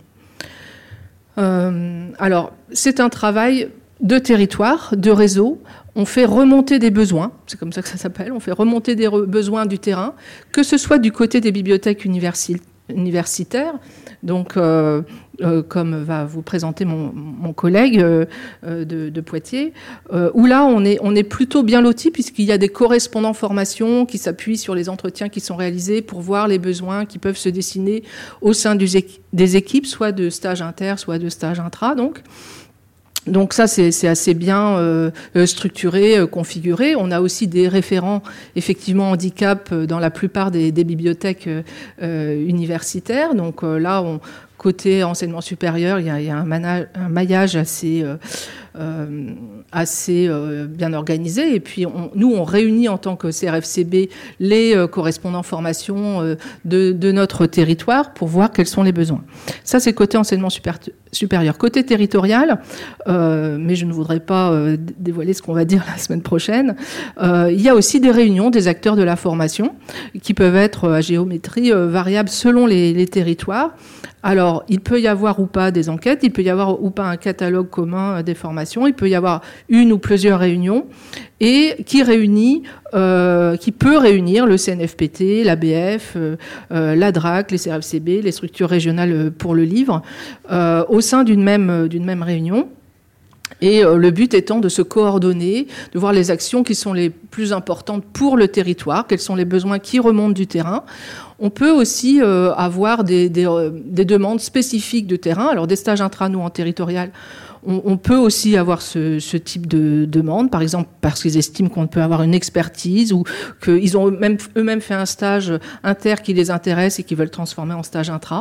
Euh, alors, c'est un travail de territoire, de réseau. On fait remonter des besoins, c'est comme ça que ça s'appelle, on fait remonter des re- besoins du terrain, que ce soit du côté des bibliothèques universi- universitaires, donc euh, euh, comme va vous présenter mon, mon collègue euh, de, de Poitiers, euh, où là on est, on est plutôt bien lotis puisqu'il y a des correspondants formation qui s'appuient sur les entretiens qui sont réalisés pour voir les besoins qui peuvent se dessiner au sein du, des équipes, soit de stage inter, soit de stage intra, donc. Donc ça, c'est, c'est assez bien euh, structuré, euh, configuré. On a aussi des référents, effectivement, handicap euh, dans la plupart des, des bibliothèques euh, universitaires. Donc euh, là, on, côté enseignement supérieur, il y a, il y a un, manage, un maillage assez, euh, euh, assez euh, bien organisé. Et puis, on, nous, on réunit en tant que C R F C B les euh, correspondants formation euh, de, de notre territoire pour voir quels sont les besoins. Ça, c'est côté enseignement super, supérieur. Côté territorial, euh, mais je ne voudrais pas euh, dévoiler ce qu'on va dire la semaine prochaine, euh, il y a aussi des réunions des acteurs de la formation qui peuvent être à géométrie euh, variable selon les, les territoires. Alors, il peut y avoir ou pas des enquêtes, il peut y avoir ou pas un catalogue commun des formations, il peut y avoir une ou plusieurs réunions, et qui réunit, euh, qui peut réunir le C N F P T, l'A B F, euh, euh, la D R A C, les C R F C B, les structures régionales pour le livre, euh, au sein d'une même, d'une même réunion. Et euh, le but étant de se coordonner, de voir les actions qui sont les plus importantes pour le territoire, quels sont les besoins qui remontent du terrain. On peut aussi euh, avoir des, des, euh, des demandes spécifiques de terrain. Alors des stages intra, nous en territorial, on, on peut aussi avoir ce, ce type de demande, par exemple parce qu'ils estiment qu'on peut avoir une expertise ou qu'ils ont même, eux-mêmes fait un stage inter qui les intéresse et qu'ils veulent transformer en stage intra.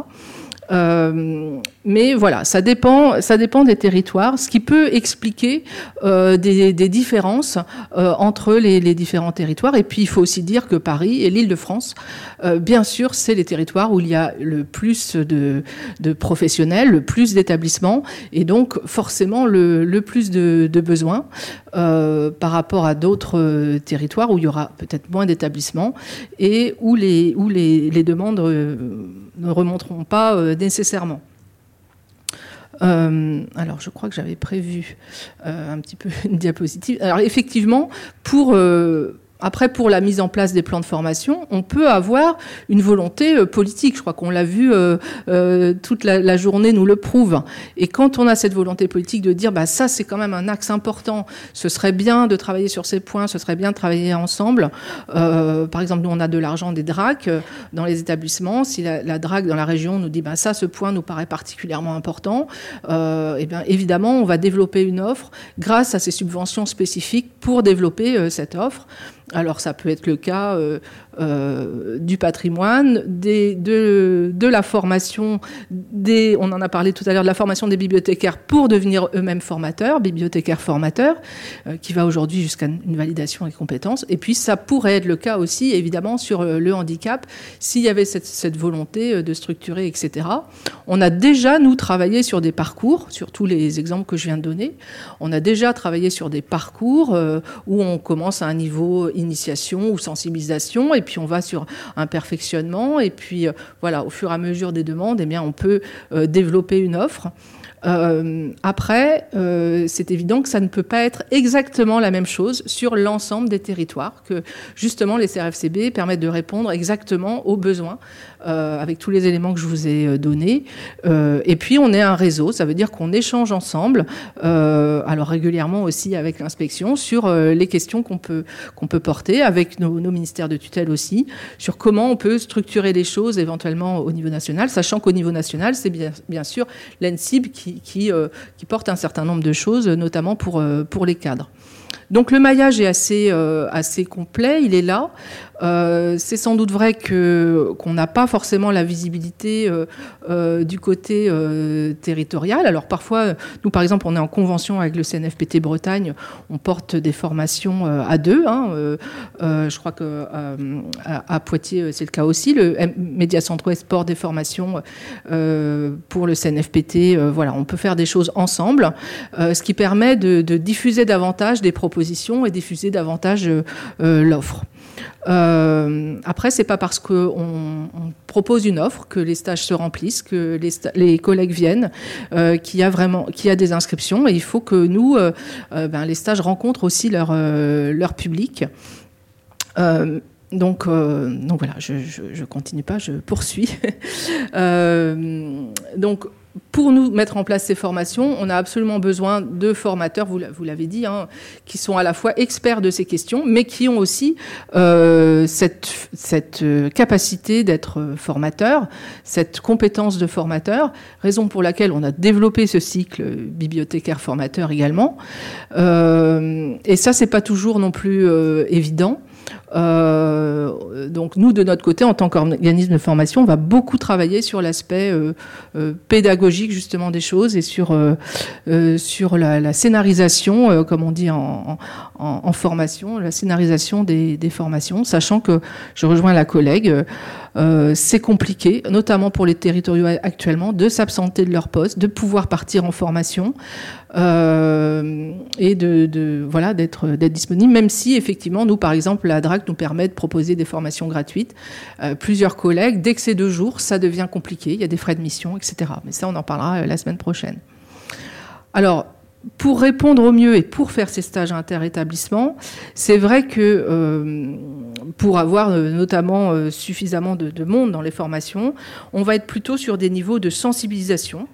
Euh, mais voilà, ça dépend, ça dépend des territoires, ce qui peut expliquer euh, des, des différences euh, entre les, les différents territoires. Et puis, il faut aussi dire que Paris et l'Île-de-France, euh, bien sûr, c'est les territoires où il y a le plus de, de professionnels, le plus d'établissements, et donc forcément le, le plus de, de besoins euh, par rapport à d'autres territoires où il y aura peut-être moins d'établissements et où les, où les, les demandes euh, ne remonteront pas euh, nécessairement. Euh, alors, je crois que j'avais prévu euh, un petit peu une diapositive. Alors, effectivement, pour, euh, Après, pour la mise en place des plans de formation, on peut avoir une volonté euh, politique. Je crois qu'on l'a vu, euh, euh, toute la, la journée nous le prouve. Et quand on a cette volonté politique de dire, bah ça c'est quand même un axe important, ce serait bien de travailler sur ces points, ce serait bien de travailler ensemble. Euh, par exemple, nous on a de l'argent des D R A C euh, dans les établissements. Si la, la D R A C dans la région nous dit, bah ça, ce point nous paraît particulièrement important, euh, et bien évidemment on va développer une offre grâce à ces subventions spécifiques pour développer euh, cette offre. Alors ça peut être le cas euh, euh, du patrimoine, des, de, de la formation, des, on en a parlé tout à l'heure, de la formation des bibliothécaires pour devenir eux-mêmes formateurs, bibliothécaires formateurs, euh, qui va aujourd'hui jusqu'à une validation des compétences. Et puis ça pourrait être le cas aussi, évidemment, sur le handicap, s'il y avait cette, cette volonté de structurer, et cetera. On a déjà, nous, travaillé sur des parcours, sur tous les exemples que je viens de donner. On a déjà travaillé sur des parcours euh, où on commence à un niveau initiation ou sensibilisation, et puis on va sur un perfectionnement, et puis euh, voilà, au fur et à mesure des demandes, eh bien, on peut euh, développer une offre. Euh, après, euh, c'est évident que ça ne peut pas être exactement la même chose sur l'ensemble des territoires, que justement les C R F C B permettent de répondre exactement aux besoins euh, avec tous les éléments que je vous ai donnés. Euh, et puis on est un réseau, ça veut dire qu'on échange ensemble, euh, alors régulièrement aussi avec l'inspection, sur euh, les questions qu'on peut, qu'on peut porter, avec nos, nos ministères de tutelle aussi, sur comment on peut structurer les choses éventuellement au niveau national, sachant qu'au niveau national, c'est bien, bien sûr l'A N S I B qui Qui, qui, euh, qui porte un certain nombre de choses, notamment pour, euh, pour les cadres. Donc le maillage est assez, euh, assez complet, il est là. Euh, c'est sans doute vrai que, qu'on n'a pas forcément la visibilité euh, euh, du côté euh, territorial. Alors parfois, nous par exemple, on est en convention avec le C N F P T Bretagne, on porte des formations euh, à deux. Hein, euh, euh, je crois que euh, à, à Poitiers, c'est le cas aussi. Le Média Centre-Ouest porte des formations euh, pour le C N F P T. Euh, voilà, on peut faire des choses ensemble, euh, ce qui permet de, de diffuser davantage des propositions et diffuser davantage euh, l'offre. Euh, après, c'est pas parce qu'on on propose une offre que les stages se remplissent, que les, sta- les collègues viennent, euh, qu'il y a vraiment, qu'il y a des inscriptions. Et il faut que nous, euh, euh, ben, les stages rencontrent aussi leur euh, leur public. Euh, Donc, euh, donc voilà, je, je, je continue pas, je poursuis. euh, donc, pour nous mettre en place ces formations, on a absolument besoin de formateurs, vous, vous l'avez dit, hein, qui sont à la fois experts de ces questions, mais qui ont aussi euh, cette, cette capacité d'être formateurs, cette compétence de formateur, raison pour laquelle on a développé ce cycle bibliothécaire-formateur également. Euh, et ça, c'est pas toujours non plus euh, évident. Euh, donc nous, de notre côté, en tant qu'organisme de formation, on va beaucoup travailler sur l'aspect euh, euh, pédagogique justement des choses et sur euh, euh, sur la, la scénarisation, euh, comme on dit en, en, en formation, la scénarisation des, des formations, sachant que je rejoins la collègue. Euh, c'est compliqué, notamment pour les territoriaux actuellement, de s'absenter de leur poste, de pouvoir partir en formation euh, et de, de voilà d'être d'être disponible. Même si effectivement, nous par exemple, la D R A C nous permet de proposer des formations gratuites. Euh, plusieurs collègues, dès que c'est deux jours, ça devient compliqué. Il y a des frais de mission, et cetera. Mais ça, on en parlera la semaine prochaine. Alors, pour répondre au mieux et pour faire ces stages inter-établissements, c'est vrai que euh, pour avoir euh, notamment euh, suffisamment de, de monde dans les formations, on va être plutôt sur des niveaux de sensibilisation,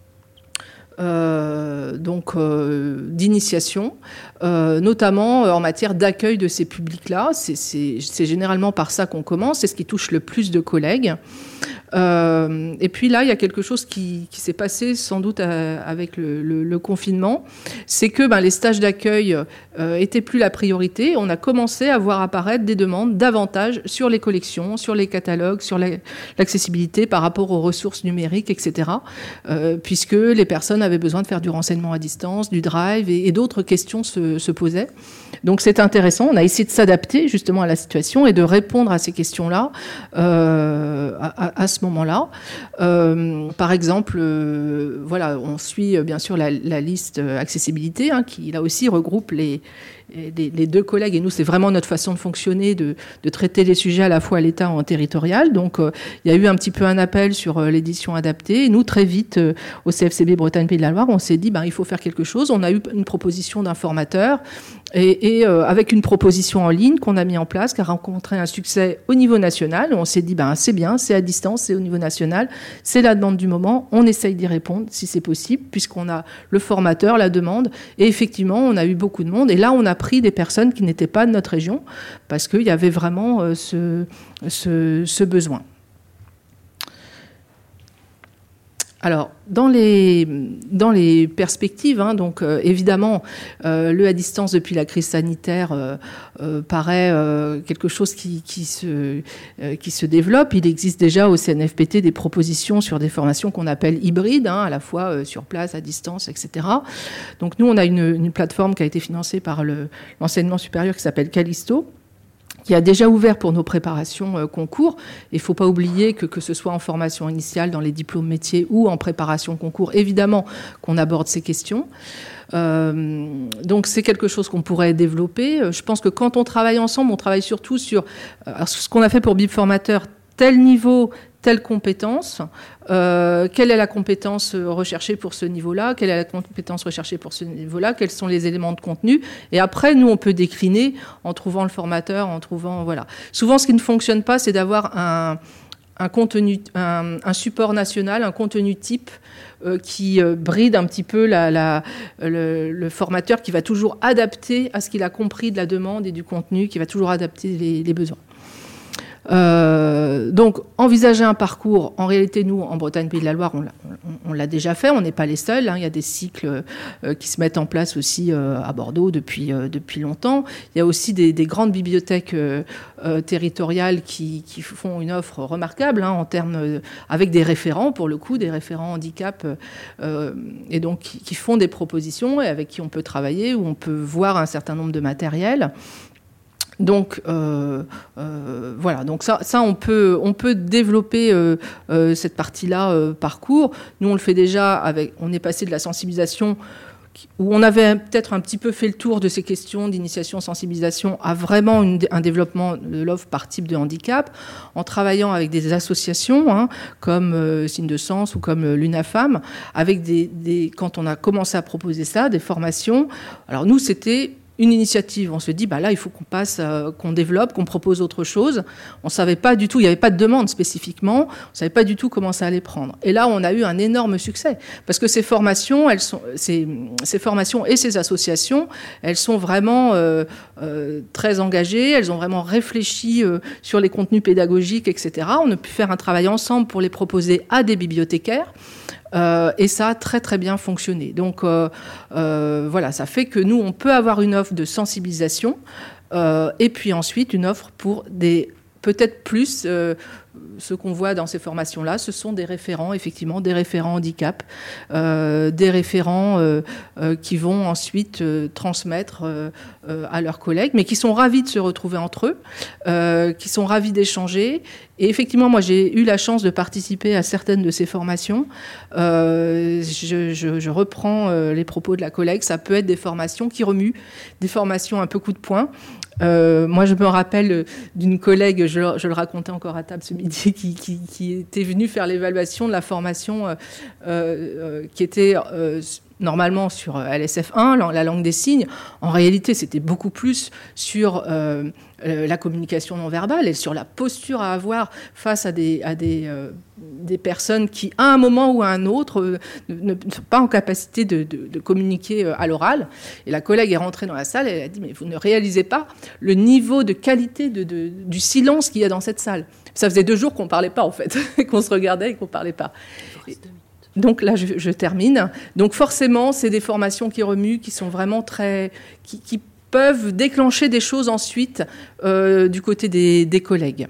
euh, donc euh, d'initiation, euh, notamment en matière d'accueil de ces publics-là. C'est, c'est, c'est généralement par ça qu'on commence, c'est ce qui touche le plus de collègues. Euh, et puis là, il y a quelque chose qui, qui s'est passé sans doute à, avec le, le, le confinement, c'est que ben, les stages d'accueil euh, étaient plus la priorité. On a commencé à voir apparaître des demandes davantage sur les collections, sur les catalogues, sur la, l'accessibilité par rapport aux ressources numériques, et cetera. Euh, puisque les personnes avaient besoin de faire du renseignement à distance, du drive, et, et d'autres questions se, se posaient. Donc c'est intéressant. On a essayé de s'adapter justement à la situation et de répondre à ces questions-là euh, à, à, à ce moment-là. Euh, par exemple, euh, voilà, on suit bien sûr la, la liste accessibilité, hein, qui là aussi regroupe les, les, les deux collègues. Et nous, c'est vraiment notre façon de fonctionner, de, de traiter les sujets à la fois à l'État et en territorial. Donc, euh, il y a eu un petit peu un appel sur euh, l'édition adaptée. Et nous, très vite, euh, au C F C B Bretagne Pays de la Loire, on s'est dit, ben, il faut faire quelque chose. On a eu une proposition d'un formateur Et, et euh, avec une proposition en ligne qu'on a mis en place, qui a rencontré un succès au niveau national. On s'est dit, ben, c'est bien, c'est à distance, c'est au niveau national, c'est la demande du moment, on essaye d'y répondre si c'est possible, puisqu'on a le formateur, la demande. Et effectivement, on a eu beaucoup de monde. Et là, on a pris des personnes qui n'étaient pas de notre région, parce qu'il y avait vraiment euh, ce, ce, ce besoin. Alors, dans les, dans les perspectives, hein, donc euh, évidemment, euh, le à distance depuis la crise sanitaire euh, euh, paraît euh, quelque chose qui, qui, se, euh, qui se développe. Il existe déjà au C N F P T des propositions sur des formations qu'on appelle hybrides, hein, à la fois euh, sur place, à distance, et cetera. Donc nous, on a une, une plateforme qui a été financée par le, l'enseignement supérieur qui s'appelle Callisto, qui a déjà ouvert pour nos préparations euh, concours. Il ne faut pas oublier que, que ce soit en formation initiale, dans les diplômes métiers ou en préparation concours, évidemment qu'on aborde ces questions. Euh, donc c'est quelque chose qu'on pourrait développer. Je pense que quand on travaille ensemble, on travaille surtout sur euh, ce qu'on a fait pour B I B Formateur, tel niveau, telle compétence, euh, quelle est la compétence recherchée pour ce niveau-là, quelle est la compétence recherchée pour ce niveau-là, quels sont les éléments de contenu, et après, nous, on peut décliner en trouvant le formateur, en trouvant, voilà. Souvent, ce qui ne fonctionne pas, c'est d'avoir un, un contenu, un, un support national, un contenu type euh, qui euh, bride un petit peu la, la, le, le formateur, qui va toujours adapter à ce qu'il a compris de la demande et du contenu, qui va toujours adapter les, les besoins. Euh, donc, envisager un parcours, en réalité, nous, en Bretagne, Pays de la Loire, on l'a, on, on l'a déjà fait, on n'est pas les seuls, hein, il y a des cycles euh, qui se mettent en place aussi euh, à Bordeaux depuis, euh, depuis longtemps. Il y a aussi des, des grandes bibliothèques euh, euh, territoriales qui, qui font une offre remarquable, hein, en termes, euh, avec des référents, pour le coup, des référents handicap, euh, et donc qui, qui font des propositions et avec qui on peut travailler, où on peut voir un certain nombre de matériels. Donc euh, euh, voilà, donc ça, ça on peut, on peut développer euh, euh, cette partie-là euh, parcours. Nous on le fait déjà avec, on est passé de la sensibilisation où on avait peut-être un petit peu fait le tour de ces questions d'initiation, sensibilisation, à vraiment une, un développement de l'offre par type de handicap, en travaillant avec des associations, hein, comme euh, Signe de Sens ou comme euh, l'UNAFAM, avec des, des, quand on a commencé à proposer ça, des formations. Alors nous, c'était une initiative. On se dit, bah là, il faut qu'on passe, euh, qu'on développe, qu'on propose autre chose. On ne savait pas du tout, il n'y avait pas de demande spécifiquement, on ne savait pas du tout comment ça allait prendre. Et là, on a eu un énorme succès, parce que ces formations, elles sont, ces, ces formations et ces associations, elles sont vraiment euh, euh, très engagées, elles ont vraiment réfléchi euh, sur les contenus pédagogiques, et cetera. On a pu faire un travail ensemble pour les proposer à des bibliothécaires. Euh, et ça a très très bien fonctionné. Donc euh, euh, voilà, ça fait que nous, on peut avoir une offre de sensibilisation euh, et puis ensuite une offre pour des peut-être plus, euh, ce qu'on voit dans ces formations-là, ce sont des référents, effectivement, des référents handicap, euh, des référents euh, euh, qui vont ensuite euh, transmettre euh, euh, à leurs collègues, mais qui sont ravis de se retrouver entre eux, euh, qui sont ravis d'échanger. Et effectivement, moi, j'ai eu la chance de participer à certaines de ces formations. Euh, je, je, je reprends euh, les propos de la collègue. Ça peut être des formations qui remuent, des formations un peu coup de poing. Euh, moi, je me rappelle d'une collègue, je, je le racontais encore à table ce midi, qui, qui, qui était venue faire l'évaluation de la formation euh, euh, qui était euh, normalement sur L S F un, la langue des signes. En réalité, c'était beaucoup plus sur euh, la communication non verbale et sur la posture à avoir face à des, à des, euh, des personnes qui, à un moment ou à un autre, euh, ne, ne sont pas en capacité de, de, de communiquer euh, à l'oral. Et la collègue est rentrée dans la salle et elle a dit « Mais vous ne réalisez pas le niveau de qualité de, de, du silence qu'il y a dans cette salle. » Ça faisait deux jours qu'on ne parlait pas, en fait, qu'on se regardait et qu'on ne parlait pas. Et, donc là, je, je termine. Donc forcément, c'est des formations qui remuent, qui sont vraiment très... qui, qui peuvent déclencher des choses ensuite euh, du côté des, des collègues.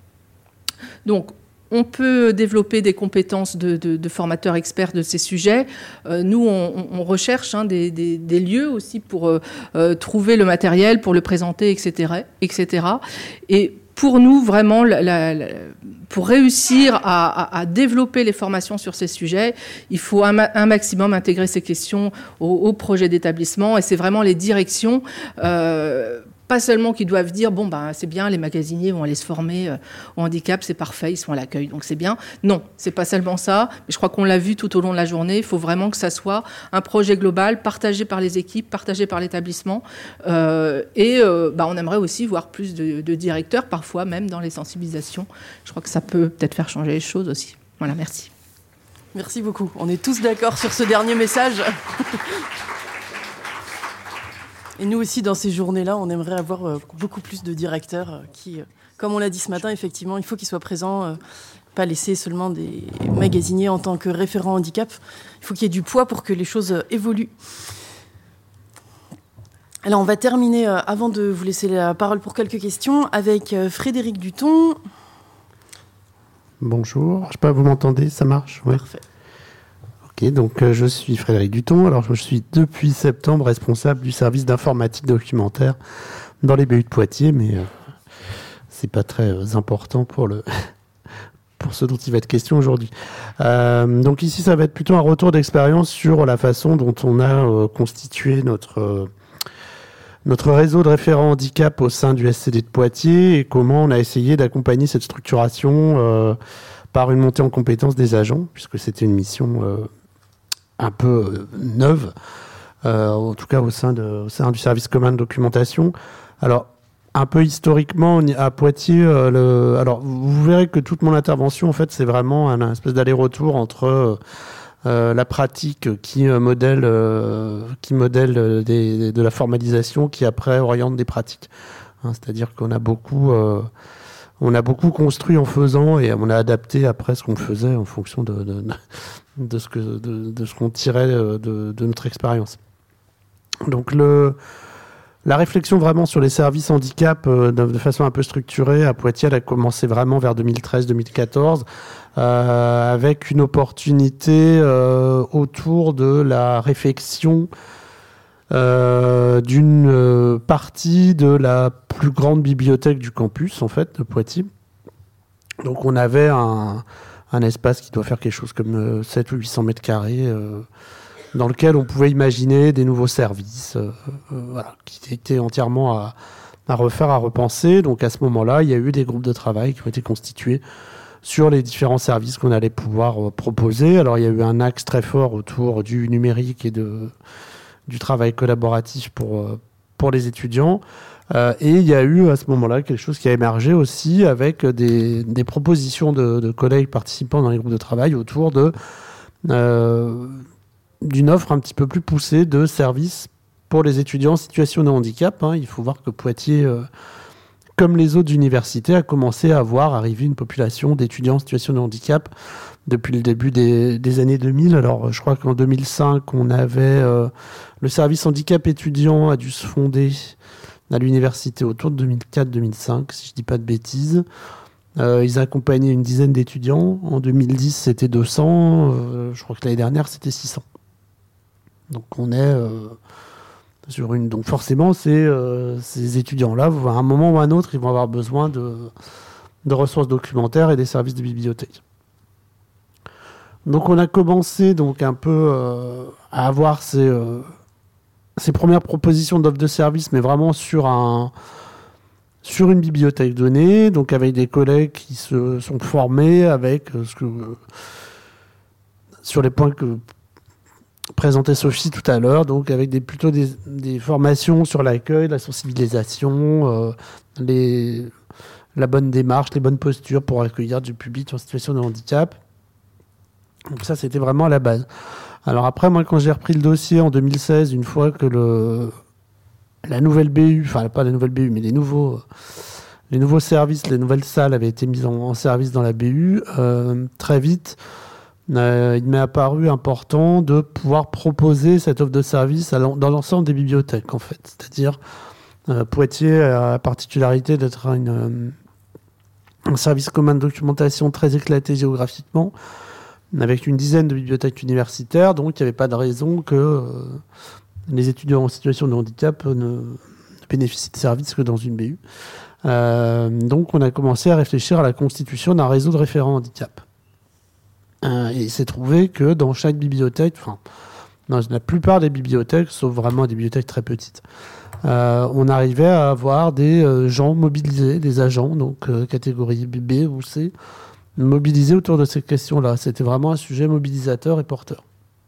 Donc, on peut développer des compétences de, de, de formateurs experts de ces sujets. Euh, nous, on, on recherche hein, des, des, des lieux aussi pour euh, euh, trouver le matériel, pour le présenter, et cetera, et cetera. Et pour nous, vraiment, la, la, la, pour réussir à, à, à développer les formations sur ces sujets, il faut un, un maximum intégrer ces questions au, au projet d'établissement. Et c'est vraiment les directions... Euh, pas seulement qu'ils doivent dire bon ben c'est bien, les magasiniers vont aller se former euh, au handicap, c'est parfait, ils sont à l'accueil, donc c'est bien. Non, c'est pas seulement ça. Mais je crois qu'on l'a vu tout au long de la journée. Il faut vraiment que ça soit un projet global, partagé par les équipes, partagé par l'établissement. Euh, et euh, bah, on aimerait aussi voir plus de, de directeurs, parfois même dans les sensibilisations. Je crois que ça peut peut-être faire changer les choses aussi. Voilà, merci. Merci beaucoup. On est tous d'accord sur ce dernier message. Et nous aussi, dans ces journées-là, on aimerait avoir euh, beaucoup plus de directeurs euh, qui, euh, comme on l'a dit ce matin, effectivement, il faut qu'ils soient présents, euh, pas laisser seulement des magasiniers en tant que référents handicap. Il faut qu'il y ait du poids pour que les choses euh, évoluent. Alors, on va terminer, euh, avant de vous laisser la parole pour quelques questions, avec euh, Frédéric Duton. Bonjour, je sais pas, vous m'entendez, ça marche? Oui. Parfait. Ok, donc euh, je suis Frédéric Duton. Alors je suis depuis septembre responsable du service d'informatique documentaire dans les B U de Poitiers, mais euh, c'est pas très euh, important pour le pour ce dont il va être question aujourd'hui. Euh, donc ici, ça va être plutôt un retour d'expérience sur la façon dont on a euh, constitué notre euh, notre réseau de référents handicap au sein du S C D de Poitiers et comment on a essayé d'accompagner cette structuration euh, par une montée en compétences des agents, puisque c'était une mission euh, un peu euh, neuve, euh, en tout cas au sein, de, au sein du service commun de documentation. Alors, un peu historiquement, à Poitiers, euh, le, alors vous verrez que toute mon intervention, en fait, c'est vraiment un, un espèce d'aller-retour entre euh, la pratique qui euh, modèle, euh, qui modèle des, de la formalisation, qui après oriente des pratiques. Hein, c'est-à-dire qu'on a beaucoup... Euh, On a beaucoup construit en faisant et on a adapté après ce qu'on faisait en fonction de, de, de, ce, que, de, de ce qu'on tirait de, de notre expérience. Donc le, la réflexion vraiment sur les services handicap euh, de, de façon un peu structurée à Poitiers, elle a commencé vraiment vers deux mille treize deux mille quatorze euh, avec une opportunité euh, autour de la réflexion Euh, d'une euh, partie de la plus grande bibliothèque du campus, en fait, de Poitiers. Donc on avait un, un espace qui doit faire quelque chose comme euh, sept cents ou huit cents mètres carrés, euh, dans lequel on pouvait imaginer des nouveaux services, euh, euh, voilà, qui étaient entièrement à, à refaire, à repenser. Donc à ce moment-là, il y a eu des groupes de travail qui ont été constitués sur les différents services qu'on allait pouvoir euh, proposer. Alors il y a eu un axe très fort autour du numérique et de... du travail collaboratif pour, pour les étudiants. Euh, et il y a eu à ce moment-là quelque chose qui a émergé aussi avec des, des propositions de, de collègues participants dans les groupes de travail autour de, euh, d'une offre un petit peu plus poussée de services pour les étudiants en situation de handicap. Hein. Il faut voir que Poitiers, euh, comme les autres universités, a commencé à voir arriver une population d'étudiants en situation de handicap depuis le début des, des années deux mille. Alors, je crois qu'en deux mille cinq, on avait euh, le service handicap étudiant a dû se fonder à l'université autour de deux mille quatre deux mille cinq, si je ne dis pas de bêtises. Euh, ils accompagnaient une dizaine d'étudiants. En deux mille dix, c'était deux cents. Euh, je crois que l'année dernière, c'était six cents. Donc, on est euh, sur une... Donc, forcément, c'est, euh, ces étudiants-là, à un moment ou à un autre, ils vont avoir besoin de, de ressources documentaires et des services de bibliothèque. Donc on a commencé donc un peu euh, à avoir ces, euh, ces premières propositions d'offres de services, mais vraiment sur, un, sur une bibliothèque donnée, donc avec des collègues qui se sont formés avec euh, ce que, euh, sur les points que présentait Sophie tout à l'heure, donc avec des, plutôt des, des formations sur l'accueil, la sensibilisation, euh, les, la bonne démarche, les bonnes postures pour accueillir du public en situation de handicap. Donc ça, c'était vraiment à la base. Alors après, moi, quand j'ai repris le dossier en deux mille seize, une fois que le, la nouvelle B U, enfin pas la nouvelle B U, mais les nouveaux, les nouveaux services, les nouvelles salles avaient été mises en, en service dans la B U, euh, très vite, euh, il m'est apparu important de pouvoir proposer cette offre de service à l'en, dans l'ensemble des bibliothèques, en fait. C'est-à-dire, euh, Poitiers a la particularité d'être une, euh, un service commun de documentation très éclaté géographiquement, avec une dizaine de bibliothèques universitaires, donc il n'y avait pas de raison que euh, les étudiants en situation de handicap ne, ne bénéficient de services que dans une B U. Euh, donc on a commencé à réfléchir à la constitution d'un réseau de référents handicap. Euh, et il s'est trouvé que dans chaque bibliothèque, enfin, dans la plupart des bibliothèques, sauf vraiment des bibliothèques très petites, euh, on arrivait à avoir des euh, gens mobilisés, des agents, donc euh, catégorie B ou C, mobilisés autour de ces questions-là. C'était vraiment un sujet mobilisateur et porteur.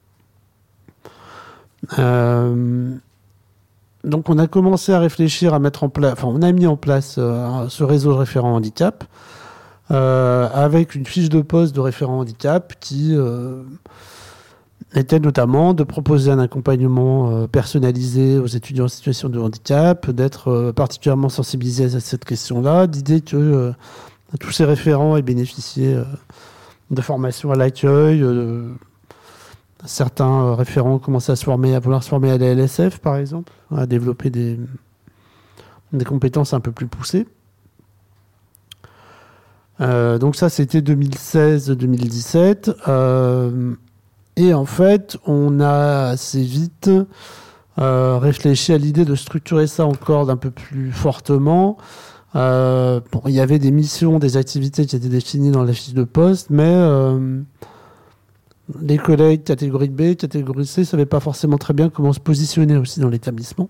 Euh, donc on a commencé à réfléchir à mettre en place, enfin on a mis en place euh, ce réseau de référents handicap euh, avec une fiche de poste de référent handicap qui euh, était notamment de proposer un accompagnement euh, personnalisé aux étudiants en situation de handicap, d'être euh, particulièrement sensibilisé à cette question-là, d'idée que euh, tous ces référents aient bénéficié euh, de formations à l'accueil. Euh, certains euh, référents ont commencé à se former, à vouloir se former à la L S F, par exemple, à développer des, des compétences un peu plus poussées. Euh, donc ça, c'était deux mille seize deux mille dix-sept. Euh, et en fait, on a assez vite euh, réfléchi à l'idée de structurer ça encore d'un peu plus fortement. Euh, bon, il y avait des missions, des activités qui étaient définies dans la fiche de poste, mais euh, les collègues catégorie B, catégorie C ne savaient pas forcément très bien comment se positionner aussi dans l'établissement,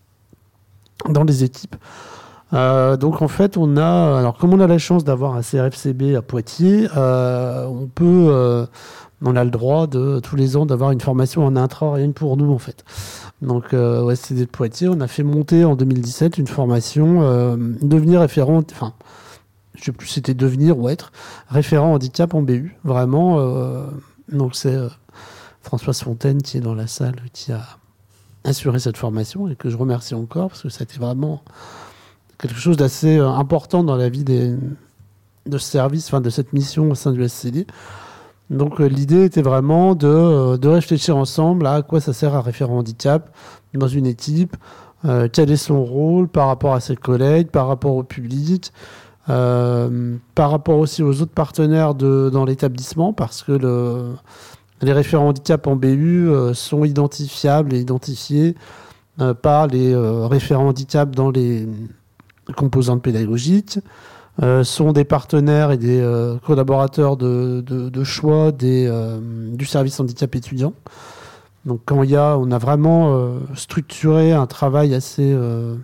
dans les équipes. Euh, donc en fait, on a, alors comme on a la chance d'avoir un C R F C B à Poitiers, euh, on peut, euh, on a le droit de tous les ans d'avoir une formation en intra rien que pour nous en fait. Donc euh, au S C D de Poitiers, on a fait monter en deux mille dix-sept une formation euh, devenir référent, enfin je sais plus si c'était devenir ou être référent handicap en B U, vraiment. Euh, donc c'est euh, Françoise Fontaine qui est dans la salle qui a assuré cette formation et que je remercie encore parce que ça a été vraiment quelque chose d'assez euh, important dans la vie des, de ce service, enfin de cette mission au sein du S C D. Donc euh, l'idée était vraiment de, euh, de réfléchir ensemble à quoi ça sert un référent handicap dans une équipe, euh, quel est son rôle par rapport à ses collègues, par rapport au public, euh, par rapport aussi aux autres partenaires de, dans l'établissement, parce que le, les référents handicap en B U euh, sont identifiables et identifiés euh, par les euh, référents handicap dans les composantes pédagogiques, euh, sont des partenaires et des euh, collaborateurs de, de, de choix des, euh, du service handicap étudiant. Donc quand il y a, on a vraiment euh, structuré un travail assez, euh,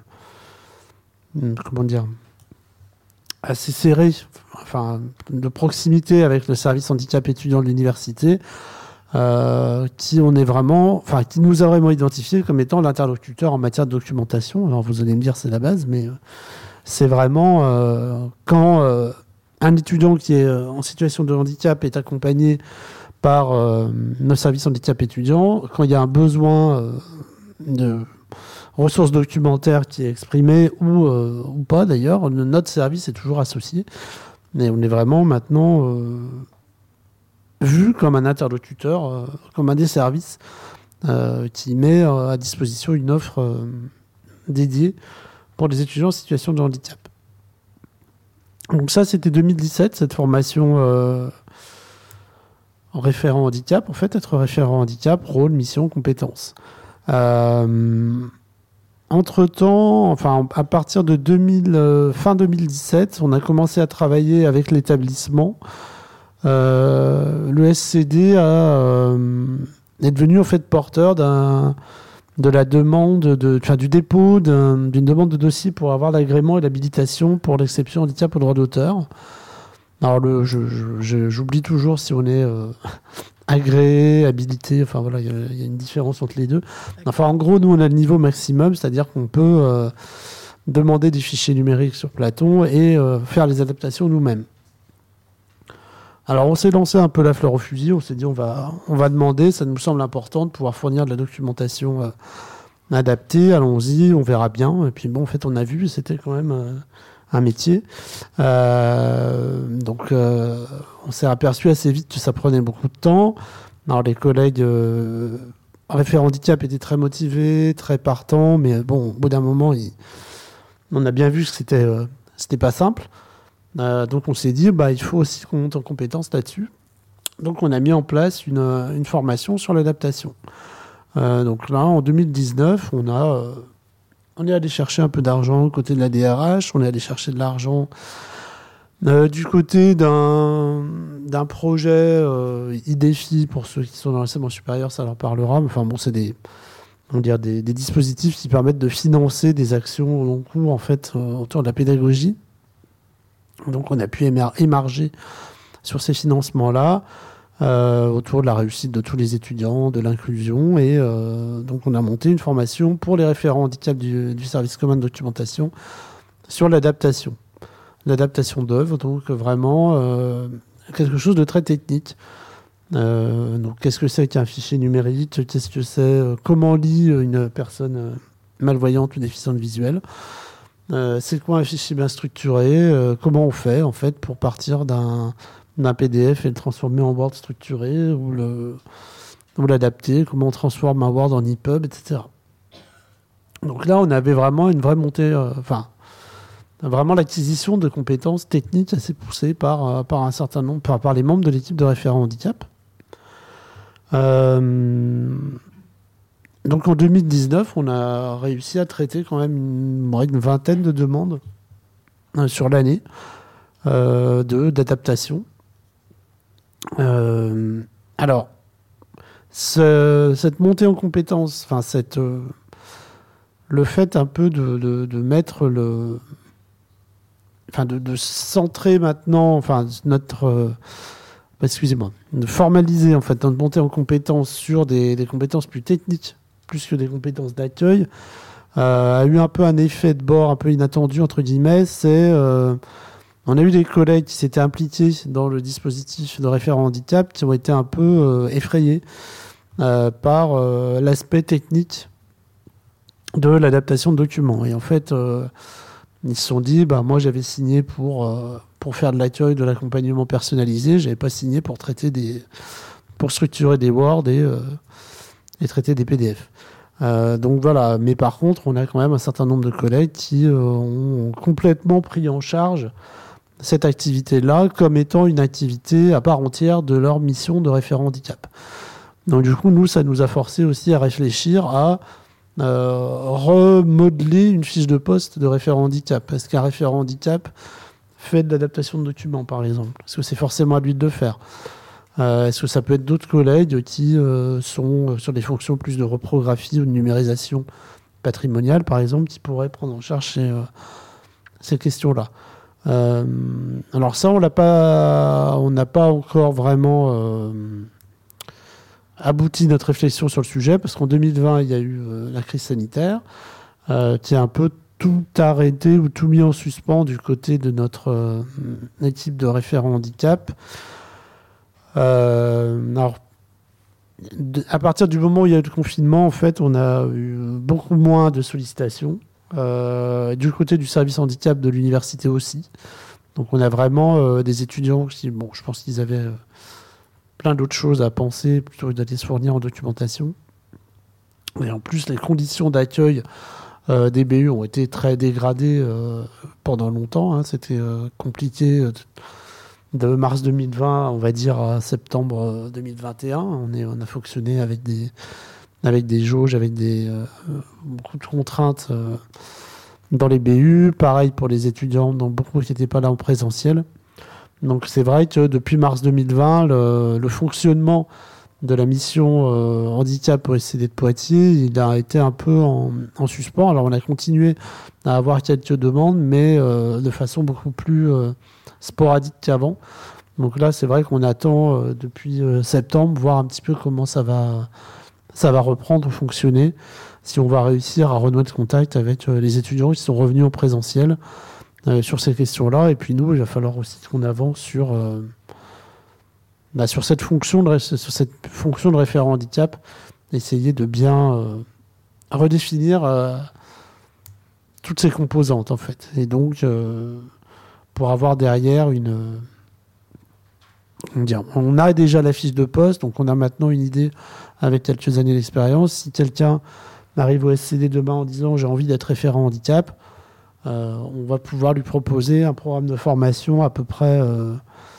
comment dire, assez serré, enfin de proximité avec le service handicap étudiant de l'université, euh, qui on est vraiment, enfin qui nous a vraiment identifié comme étant l'interlocuteur en matière de documentation. Alors vous allez me dire c'est la base, mais euh, c'est vraiment euh, quand euh, un étudiant qui est en situation de handicap est accompagné par euh, nos services handicap étudiants, quand il y a un besoin euh, de ressources documentaires qui est exprimé ou, euh, ou pas d'ailleurs, notre service est toujours associé. Mais on est vraiment maintenant euh, vu comme un interlocuteur, euh, comme un des services euh, qui met euh, à disposition une offre euh, dédiée pour les étudiants en situation de handicap. Donc ça, c'était deux mille dix-sept, cette formation euh, en référent handicap. En fait, être référent handicap, rôle, mission, compétences. Euh, entre-temps, enfin, à partir de deux mille, euh, fin deux mille dix-sept, on a commencé à travailler avec l'établissement. Euh, le S C D a, euh, est devenu en fait porteur d'un de la demande, de, enfin, du dépôt d'un, d'une demande de dossier pour avoir l'agrément et l'habilitation pour l'exception handicap au droit d'auteur. Alors, le, je, je, j'oublie toujours si on est euh, agréé, habilité, enfin voilà, il y, y a une différence entre les deux. Enfin, en gros, nous, on a le niveau maximum, c'est-à-dire qu'on peut euh, demander des fichiers numériques sur Platon et euh, faire les adaptations nous-mêmes. Alors, on s'est lancé un peu la fleur au fusil. On s'est dit, on va, on va demander. Ça nous semble important de pouvoir fournir de la documentation euh, adaptée. Allons-y, on verra bien. Et puis, bon, en fait, on a vu, c'était quand même euh, un métier. Euh, donc, euh, on s'est aperçu assez vite que ça prenait beaucoup de temps. Alors, les collègues euh, référents handicap étaient très motivés, très partants. Mais bon, au bout d'un moment, ils, on a bien vu que c'était, euh, c'était pas simple. Euh, donc on s'est dit bah il faut aussi qu'on monte en compétence là-dessus. Donc on a mis en place une, une formation sur l'adaptation. Euh, donc là en deux mille dix-neuf, on a euh, on est allé chercher un peu d'argent côté de la D R H, on est allé chercher de l'argent Euh, du côté d'un, d'un projet euh, I D F I, pour ceux qui sont dans l'enseignement supérieur, ça leur parlera. Enfin bon, c'est des, on va dire des, des dispositifs qui permettent de financer des actions au long cours en fait, euh, autour de la pédagogie. Donc on a pu émer- émarger sur ces financements-là, euh, autour de la réussite de tous les étudiants, de l'inclusion. Et euh, donc on a monté une formation pour les référents handicap du, du service commun de documentation sur l'adaptation. L'adaptation d'œuvres, donc vraiment euh, quelque chose de très technique. Euh, donc, qu'est-ce que c'est qu'un fichier numérique ? Qu'est-ce que c'est euh, Comment lit une personne euh, malvoyante ou déficiente visuelle ? euh, C'est quoi un fichier bien structuré ? euh, Comment on fait en fait pour partir d'un, d'un P D F et le transformer en Word structuré ou, le, ou l'adapter ? Comment on transforme un Word en E P U B, et cetera. Donc là, on avait vraiment une vraie montée... Enfin... Euh, Vraiment l'acquisition de compétences techniques assez poussées par, euh, par un certain nombre, par, par les membres de l'équipe de référents handicap. Euh, donc en deux mille dix-neuf, on a réussi à traiter quand même une, une vingtaine de demandes euh, sur l'année euh, de, d'adaptation. Euh, alors, ce, cette montée en compétences, enfin cette, euh, le fait un peu de, de, de mettre le... Enfin, de, de centrer maintenant, enfin, notre, euh, excusez-moi, de formaliser en fait, notre montée en compétences sur des, des compétences plus techniques, plus que des compétences d'accueil, euh, a eu un peu un effet de bord un peu inattendu entre guillemets. C'est, euh, on a eu des collègues qui s'étaient impliqués dans le dispositif de référent handicap qui ont été un peu euh, effrayés euh, par euh, l'aspect technique de l'adaptation de documents. Et en fait. Euh, Ils se sont dit, bah, moi j'avais signé pour, euh, pour faire de l'accueil, de l'accompagnement personnalisé, j'avais pas signé pour traiter des, pour structurer des Word et, euh, et traiter des P D F. Euh, donc voilà, mais par contre, on a quand même un certain nombre de collègues qui euh, ont complètement pris en charge cette activité-là comme étant une activité à part entière de leur mission de référent handicap. Donc du coup, nous, ça nous a forcé aussi à réfléchir à Euh, remodeler une fiche de poste de référent handicap. Est-ce qu'un référent handicap fait de l'adaptation de documents, par exemple ? Est-ce que c'est forcément à lui de le faire ? euh, Est-ce que ça peut être d'autres collègues qui euh, sont sur des fonctions plus de reprographie ou de numérisation patrimoniale, par exemple, qui pourraient prendre en charge ces, euh, ces questions-là ? euh, Alors ça, on l'a pas, on n'a pas encore vraiment... Euh, abouti notre réflexion sur le sujet, parce qu'en deux mille vingt, il y a eu euh, la crise sanitaire, euh, qui a un peu tout arrêté ou tout mis en suspens du côté de notre euh, équipe de référents handicap. Euh, alors, de, à partir du moment où il y a eu le confinement, en fait, on a eu beaucoup moins de sollicitations. Euh, du côté du service handicap de l'université aussi. Donc on a vraiment euh, des étudiants qui, bon, je pense qu'ils avaient... Euh, plein d'autres choses à penser plutôt que d'aller se fournir en documentation. Et en plus, les conditions d'accueil euh, des B U ont été très dégradées euh, pendant longtemps. Hein. C'était euh, compliqué euh, de mars deux mille vingt, on va dire, à septembre deux mille vingt et un. On, est, on a fonctionné avec des, avec des jauges, avec des, euh, beaucoup de contraintes euh, dans les B U. Pareil pour les étudiants, donc beaucoup qui n'étaient pas là en présentiel. Donc c'est vrai que depuis mars deux mille vingt, le, le fonctionnement de la mission euh, handicap au S C D de Poitiers, il a été un peu en, en suspens. Alors on a continué à avoir quelques demandes, mais euh, de façon beaucoup plus euh, sporadique qu'avant. Donc là, c'est vrai qu'on attend euh, depuis euh, septembre, voir un petit peu comment ça va, ça va reprendre, fonctionner, si on va réussir à renouer le contact avec euh, les étudiants qui sont revenus en présentiel. Euh, sur ces questions-là, et puis nous, il va falloir aussi qu'on avance sur, euh, bah, sur, cette fonction de, sur cette fonction de référent handicap, essayer de bien euh, redéfinir euh, toutes ces composantes, en fait. Et donc, euh, pour avoir derrière une... Euh, on, dire, on a déjà la fiche de poste, donc on a maintenant une idée avec quelques années d'expérience. Si quelqu'un arrive au S C D demain en disant « j'ai envie d'être référent handicap », Euh, on va pouvoir lui proposer un programme de formation à peu près, euh,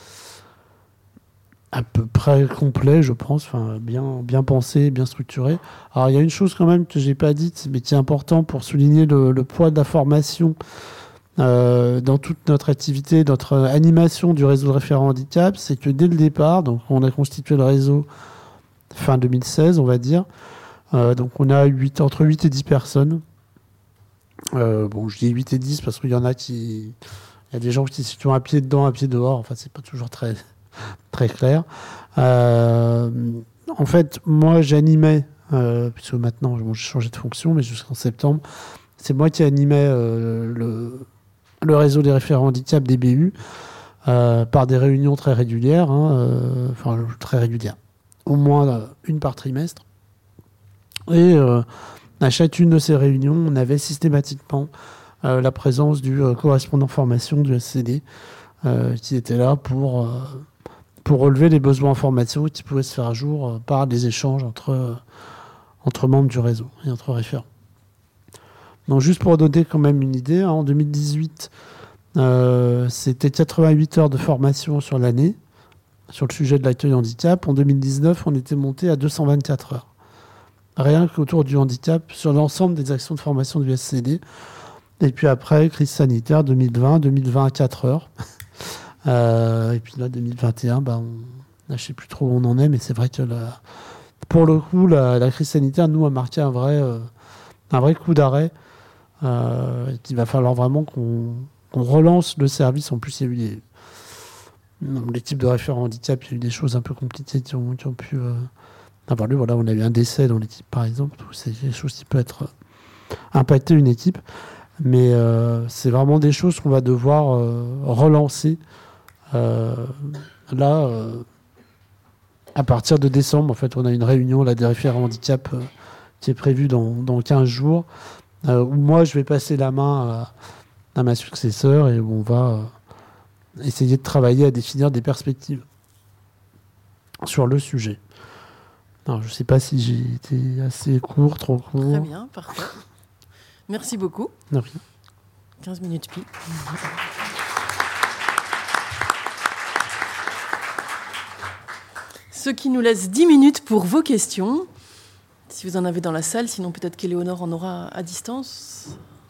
à peu près complet, je pense, enfin, bien, bien pensé, bien structuré. Alors, il y a une chose quand même que je n'ai pas dite, mais qui est important pour souligner le, le poids de la formation euh, dans toute notre activité, notre animation du réseau de référents handicap, c'est que dès le départ, donc on a constitué le réseau fin deux mille seize, on va dire. Euh, donc on a huit, entre huit et dix personnes. Euh, bon, je dis huit et dix parce qu'il y en a qui... Il y a des gens qui sont un pied dedans, un pied dehors. Enfin, c'est pas toujours très, très clair. Euh, en fait, moi, j'animais, euh, puisque maintenant, bon, j'ai changé de fonction, mais jusqu'en septembre, c'est moi qui animais euh, le, le réseau des référents handicap des B U euh, par des réunions très régulières, hein, euh, enfin, très régulières, au moins euh, une par trimestre. Et euh, à chacune de ces réunions, on avait systématiquement euh, la présence du euh, correspondant formation du S C D euh, qui était là pour, euh, pour relever les besoins en formation qui pouvaient se faire jour euh, par des échanges entre, euh, entre membres du réseau et entre référents. Donc juste pour donner quand même une idée, hein, en deux mille dix-huit, euh, c'était quatre-vingt-huit heures de formation sur l'année sur le sujet de l'accueil handicap. En deux mille dix-neuf, on était monté à deux cent vingt-quatre heures. Rien qu'autour du handicap, sur l'ensemble des actions de formation du S C D. Et puis après, crise sanitaire, deux mille vingt, deux mille vingt à quatre heures. Euh, et puis là, deux mille vingt et un, bah, on, là, je ne sais plus trop où on en est, mais c'est vrai que la, pour le coup, la, la crise sanitaire, nous, a marqué un vrai, euh, un vrai coup d'arrêt. Euh, il va falloir vraiment qu'on, qu'on relance le service. En plus, il y a eu des, donc, l'équipe de référents handicap, il y a eu des choses un peu compliquées qui ont, qui ont pu... Euh, avoir lieu. Voilà, on a eu un décès dans l'équipe, par exemple. C'est quelque chose qui peut être euh, impacter une équipe. Mais euh, c'est vraiment des choses qu'on va devoir euh, relancer euh, là euh, à partir de décembre. En fait, on a une réunion là, des référents handicap euh, qui est prévue dans, dans quinze jours euh, où moi je vais passer la main à, à ma successeur et où on va euh, essayer de travailler à définir des perspectives sur le sujet. Alors, je ne sais pas si j'ai été assez court, trop court. Très bien, parfait. Merci beaucoup. Non. quinze minutes pile. Ce qui nous laisse dix minutes pour vos questions. Si vous en avez dans la salle, sinon peut-être qu'Éléonore en aura à distance.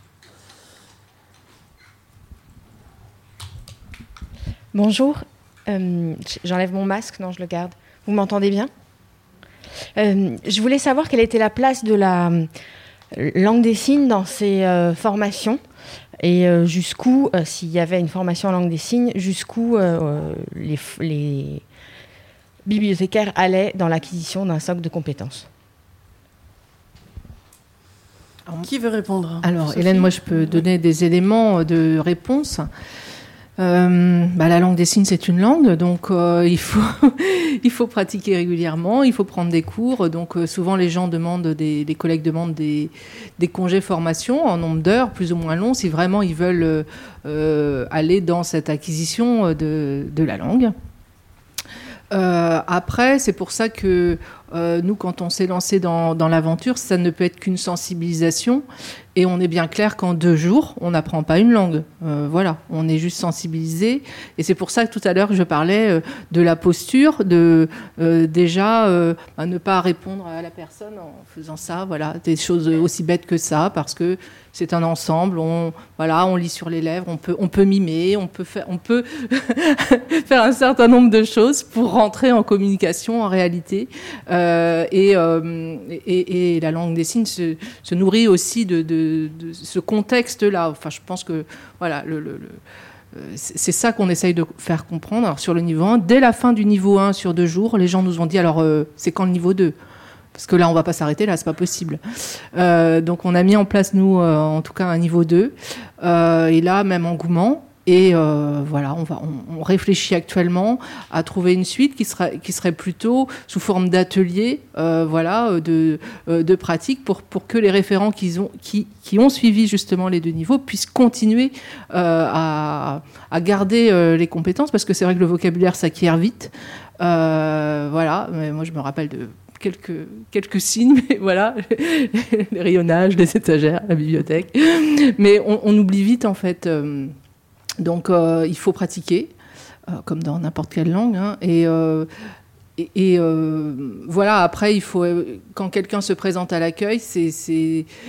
Bonjour. Euh, j'enlève mon masque, non, je le garde. Vous m'entendez bien ? euh, Je voulais savoir quelle était la place de la langue des signes dans ces euh, formations et euh, jusqu'où, euh, s'il y avait une formation en langue des signes, jusqu'où euh, les, les bibliothécaires allaient dans l'acquisition d'un socle de compétences. Alors, qui veut répondre ? Alors, Sophie ? Hélène, moi, je peux donner des éléments de réponse. Euh, bah, la langue des signes, c'est une langue, donc euh, il faut il faut pratiquer régulièrement, il faut prendre des cours. Donc euh, souvent les gens demandent, des, les collègues demandent des, des congés formation en nombre d'heures plus ou moins longs si vraiment ils veulent euh, aller dans cette acquisition de, de la langue. Euh, après, c'est pour ça que euh, nous, quand on s'est lancé dans, dans l'aventure, ça ne peut être qu'une sensibilisation. Et on est bien clair qu'en deux jours, on n'apprend pas une langue. Euh, voilà, on est juste sensibilisé. Et c'est pour ça que tout à l'heure, je parlais euh, de la posture, de euh, déjà euh, bah, ne pas répondre à la personne en faisant ça. Voilà, des choses aussi bêtes que ça, parce que c'est un ensemble. On, voilà, on lit sur les lèvres, on peut, on peut mimer, on peut faire, on peut faire un certain nombre de choses pour rentrer en communication en réalité. Euh, et, euh, et, et la langue des signes se, se nourrit aussi de, de de ce contexte-là. Enfin, je pense que voilà, le, le, le, c'est ça qu'on essaye de faire comprendre. Alors, sur le niveau un, dès la fin du niveau un, sur deux jours, les gens nous ont dit, alors, euh, c'est quand le niveau deux ? Parce que là, on ne va pas s'arrêter, là, c'est pas possible. Euh, donc, on a mis en place, nous, euh, en tout cas, un niveau deux. Euh, et là, même engouement. Et euh, voilà, on, va, on, on réfléchit actuellement à trouver une suite qui serait, qui serait plutôt sous forme d'atelier, euh, voilà, de, de pratique pour, pour que les référents qui ont, qui, qui ont suivi justement les deux niveaux puissent continuer euh, à, à garder euh, les compétences, parce que c'est vrai que le vocabulaire s'acquiert vite. Euh, voilà, mais moi je me rappelle de quelques, quelques signes, mais voilà, les rayonnages, les étagères, la bibliothèque. Mais on, on oublie vite en fait. Euh, Donc, euh, il faut pratiquer, euh, comme dans n'importe quelle langue. Hein, et euh, et, et euh, voilà, après, il faut, quand quelqu'un se présente à l'accueil, c'est, c'est,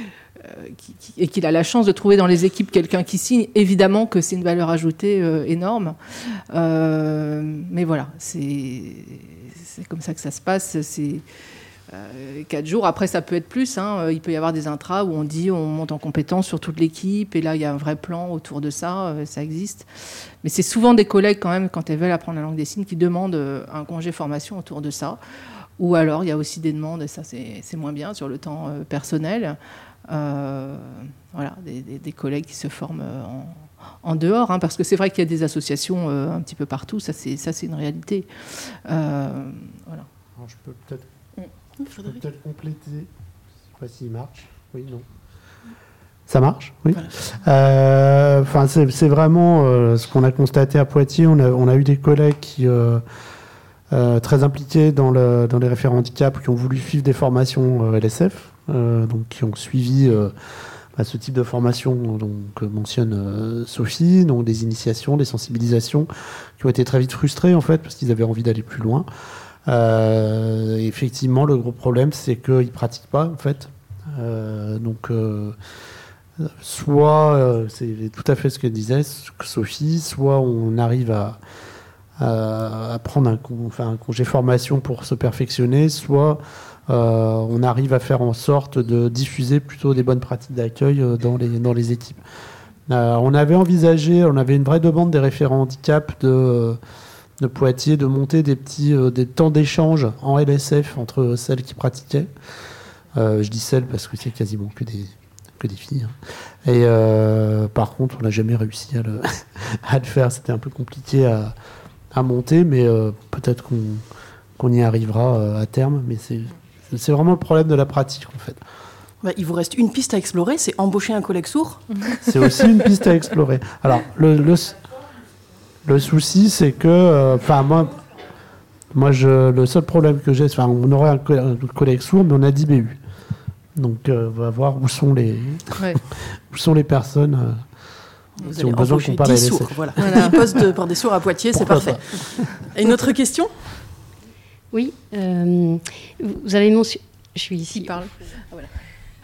qui, qui, et qu'il a la chance de trouver dans les équipes quelqu'un qui signe, évidemment que c'est une valeur ajoutée euh, énorme. Euh, mais voilà, c'est, c'est comme ça que ça se passe. C'est euh, quatre jours. Après, ça peut être plus. Hein. Il peut y avoir des intras où on dit on monte en compétence sur toute l'équipe, et là, il y a un vrai plan autour de ça. Euh, ça existe. Mais c'est souvent des collègues, quand même, quand elles veulent apprendre la langue des signes, qui demandent un congé formation autour de ça. Ou alors, il y a aussi des demandes, et ça, c'est, c'est moins bien, sur le temps euh, personnel. Euh, voilà, des, des, des collègues qui se forment en, en dehors, hein, parce que c'est vrai qu'il y a des associations euh, un petit peu partout, ça c'est, ça, c'est une réalité. Euh, voilà. Alors, je peux peut-être, mmh. je peux peut-être compléter, je ne sais pas s'il marche, oui, non. Ça marche, oui. Voilà. Euh, enfin, c'est, c'est vraiment euh, ce qu'on a constaté à Poitiers. On a, on a eu des collègues qui, euh, euh, très impliqués dans, le, dans les référents handicap, qui ont voulu suivre des formations euh, L S F. Euh, donc, qui ont suivi euh, bah, ce type de formation donc, que mentionne euh, Sophie, donc des initiations, des sensibilisations, qui ont été très vite frustrés en fait, parce qu'ils avaient envie d'aller plus loin. Euh, effectivement, le gros problème, c'est qu'ils ne pratiquent pas en fait. Euh, donc, euh, soit, euh, c'est tout à fait ce que disait Sophie, soit on arrive à, à, à prendre un, enfin, un congé formation pour se perfectionner, soit Euh, on arrive à faire en sorte de diffuser plutôt des bonnes pratiques d'accueil euh, dans les, dans les équipes. Euh, on avait envisagé, on avait une vraie demande des référents handicap de, de Poitiers de monter des petits euh, des temps d'échange en L S F entre celles qui pratiquaient. Euh, je dis celles parce que c'est quasiment que des, que des filles. Hein. Et euh, par contre, on n'a jamais réussi à le, à le faire. C'était un peu compliqué à, à monter, mais euh, peut-être qu'on, qu'on y arrivera euh, à terme. Mais c'est C'est vraiment le problème de la pratique, en fait. Bah, il vous reste une piste à explorer, c'est embaucher un collègue sourd. C'est aussi une piste à explorer. Alors, le, le, le souci, c'est que... Enfin, euh, moi, moi je, le seul problème que j'ai, c'est on aurait un, un collègue sourd, mais on a dix B U. Donc, euh, on va voir où sont les, ouais. où sont les personnes... Euh, Vous si on a besoin qu'on parle dix sourds, voilà. voilà. dix postes de, pour des sourds à Poitiers, Pourquoi c'est parfait. Pas. Et une autre question ? Oui, euh, vous avez mentionné... Je suis ici. Il parle. Ah, voilà.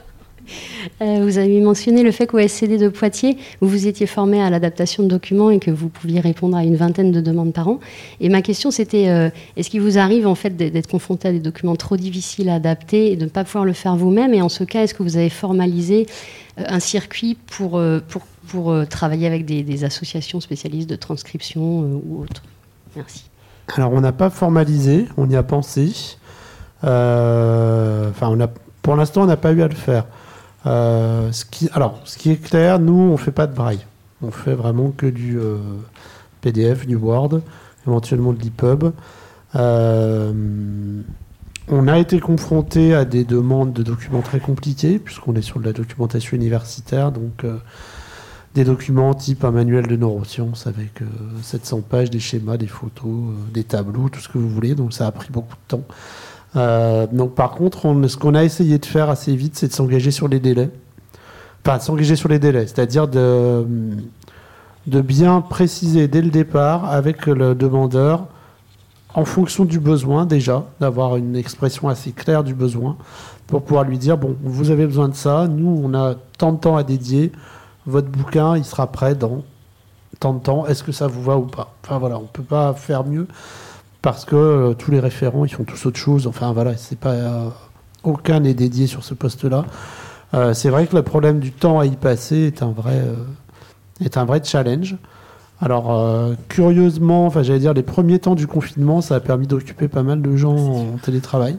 euh, vous avez mentionné le fait qu'au S C D de Poitiers, vous vous étiez formé à l'adaptation de documents et que vous pouviez répondre à une vingtaine de demandes par an. Et ma question, c'était, euh, est-ce qu'il vous arrive en fait d'être confronté à des documents trop difficiles à adapter et de ne pas pouvoir le faire vous-même ? Et en ce cas, est-ce que vous avez formalisé euh, un circuit pour, euh, pour, pour euh, travailler avec des, des associations spécialistes de transcription euh, ou autres ? Merci. Alors, on n'a pas formalisé, on y a pensé. Euh, enfin, on a, pour l'instant, on n'a pas eu à le faire. Euh, ce qui, alors, ce qui est clair, nous, on ne fait pas de braille. On fait vraiment que du euh, P D F, du Word, éventuellement de l'E P U B. Euh, on a été confronté à des demandes de documents très compliqués, puisqu'on est sur de la documentation universitaire, donc... Euh, des documents type un manuel de neurosciences avec euh, sept cents pages, des schémas, des photos, euh, des tableaux, tout ce que vous voulez. Donc ça a pris beaucoup de temps. Euh, donc par contre, on, ce qu'on a essayé de faire assez vite, c'est de s'engager sur les délais. Enfin, de s'engager sur les délais, c'est-à-dire de, de bien préciser dès le départ avec le demandeur, en fonction du besoin déjà, d'avoir une expression assez claire du besoin pour pouvoir lui dire, bon, vous avez besoin de ça, nous, on a tant de temps à dédier, votre bouquin, il sera prêt dans tant de temps. Est-ce que ça vous va ou pas ? Enfin voilà, on ne peut pas faire mieux parce que euh, tous les référents, ils font tous autre chose. Enfin voilà, c'est pas, euh, aucun n'est dédié sur ce poste-là. Euh, c'est vrai que le problème du temps à y passer est un vrai, euh, est un vrai challenge. Alors, euh, curieusement, enfin j'allais dire, les premiers temps du confinement, ça a permis d'occuper pas mal de gens en télétravail.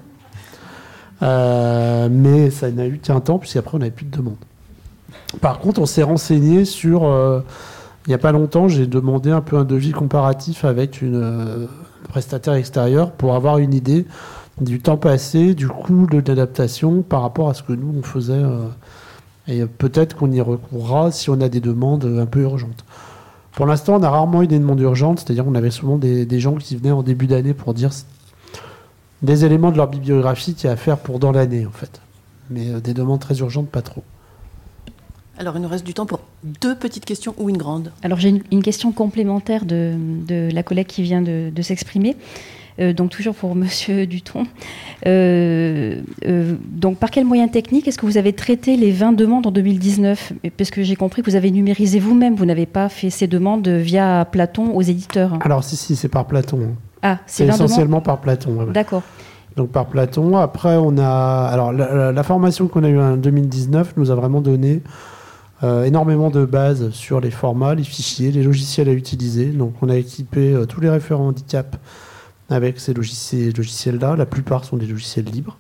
Euh, mais ça n'a eu qu'un temps, puisqu'après, on n'avait plus de demande. Par contre, on s'est renseigné sur... Euh, il n'y a pas longtemps, j'ai demandé un peu un devis comparatif avec une euh, prestataire extérieure pour avoir une idée du temps passé, du coût de l'adaptation par rapport à ce que nous, on faisait. Euh, et peut-être qu'on y recourra si on a des demandes un peu urgentes. Pour l'instant, on a rarement eu des demandes urgentes, c'est-à-dire qu'on avait souvent des, des gens qui venaient en début d'année pour dire des éléments de leur bibliographie qu'il y a à faire pour dans l'année, en fait. Mais euh, des demandes très urgentes, pas trop. Alors, il nous reste du temps pour deux petites questions ou une grande. Alors, j'ai une, une question complémentaire de, de la collègue qui vient de, de s'exprimer. Euh, donc toujours pour Monsieur Duton. Euh, euh, donc par quels moyens techniques est-ce que vous avez traité les vingt demandes en deux mille dix-neuf ? Parce que j'ai compris que vous avez numérisé vous-même, vous n'avez pas fait ces demandes via Platon aux éditeurs. Alors si, si, c'est par Platon. Ah, c'est, c'est essentiellement demandes par Platon. Ouais, ouais. D'accord. Donc par Platon. Après, on a... Alors la, la, la formation qu'on a eue en deux mille dix-neuf nous a vraiment donné euh, énormément de bases sur les formats, les fichiers, les logiciels à utiliser. Donc on a équipé euh, tous les référents handicap avec ces logiciels, logiciels-là. La plupart sont des logiciels libres.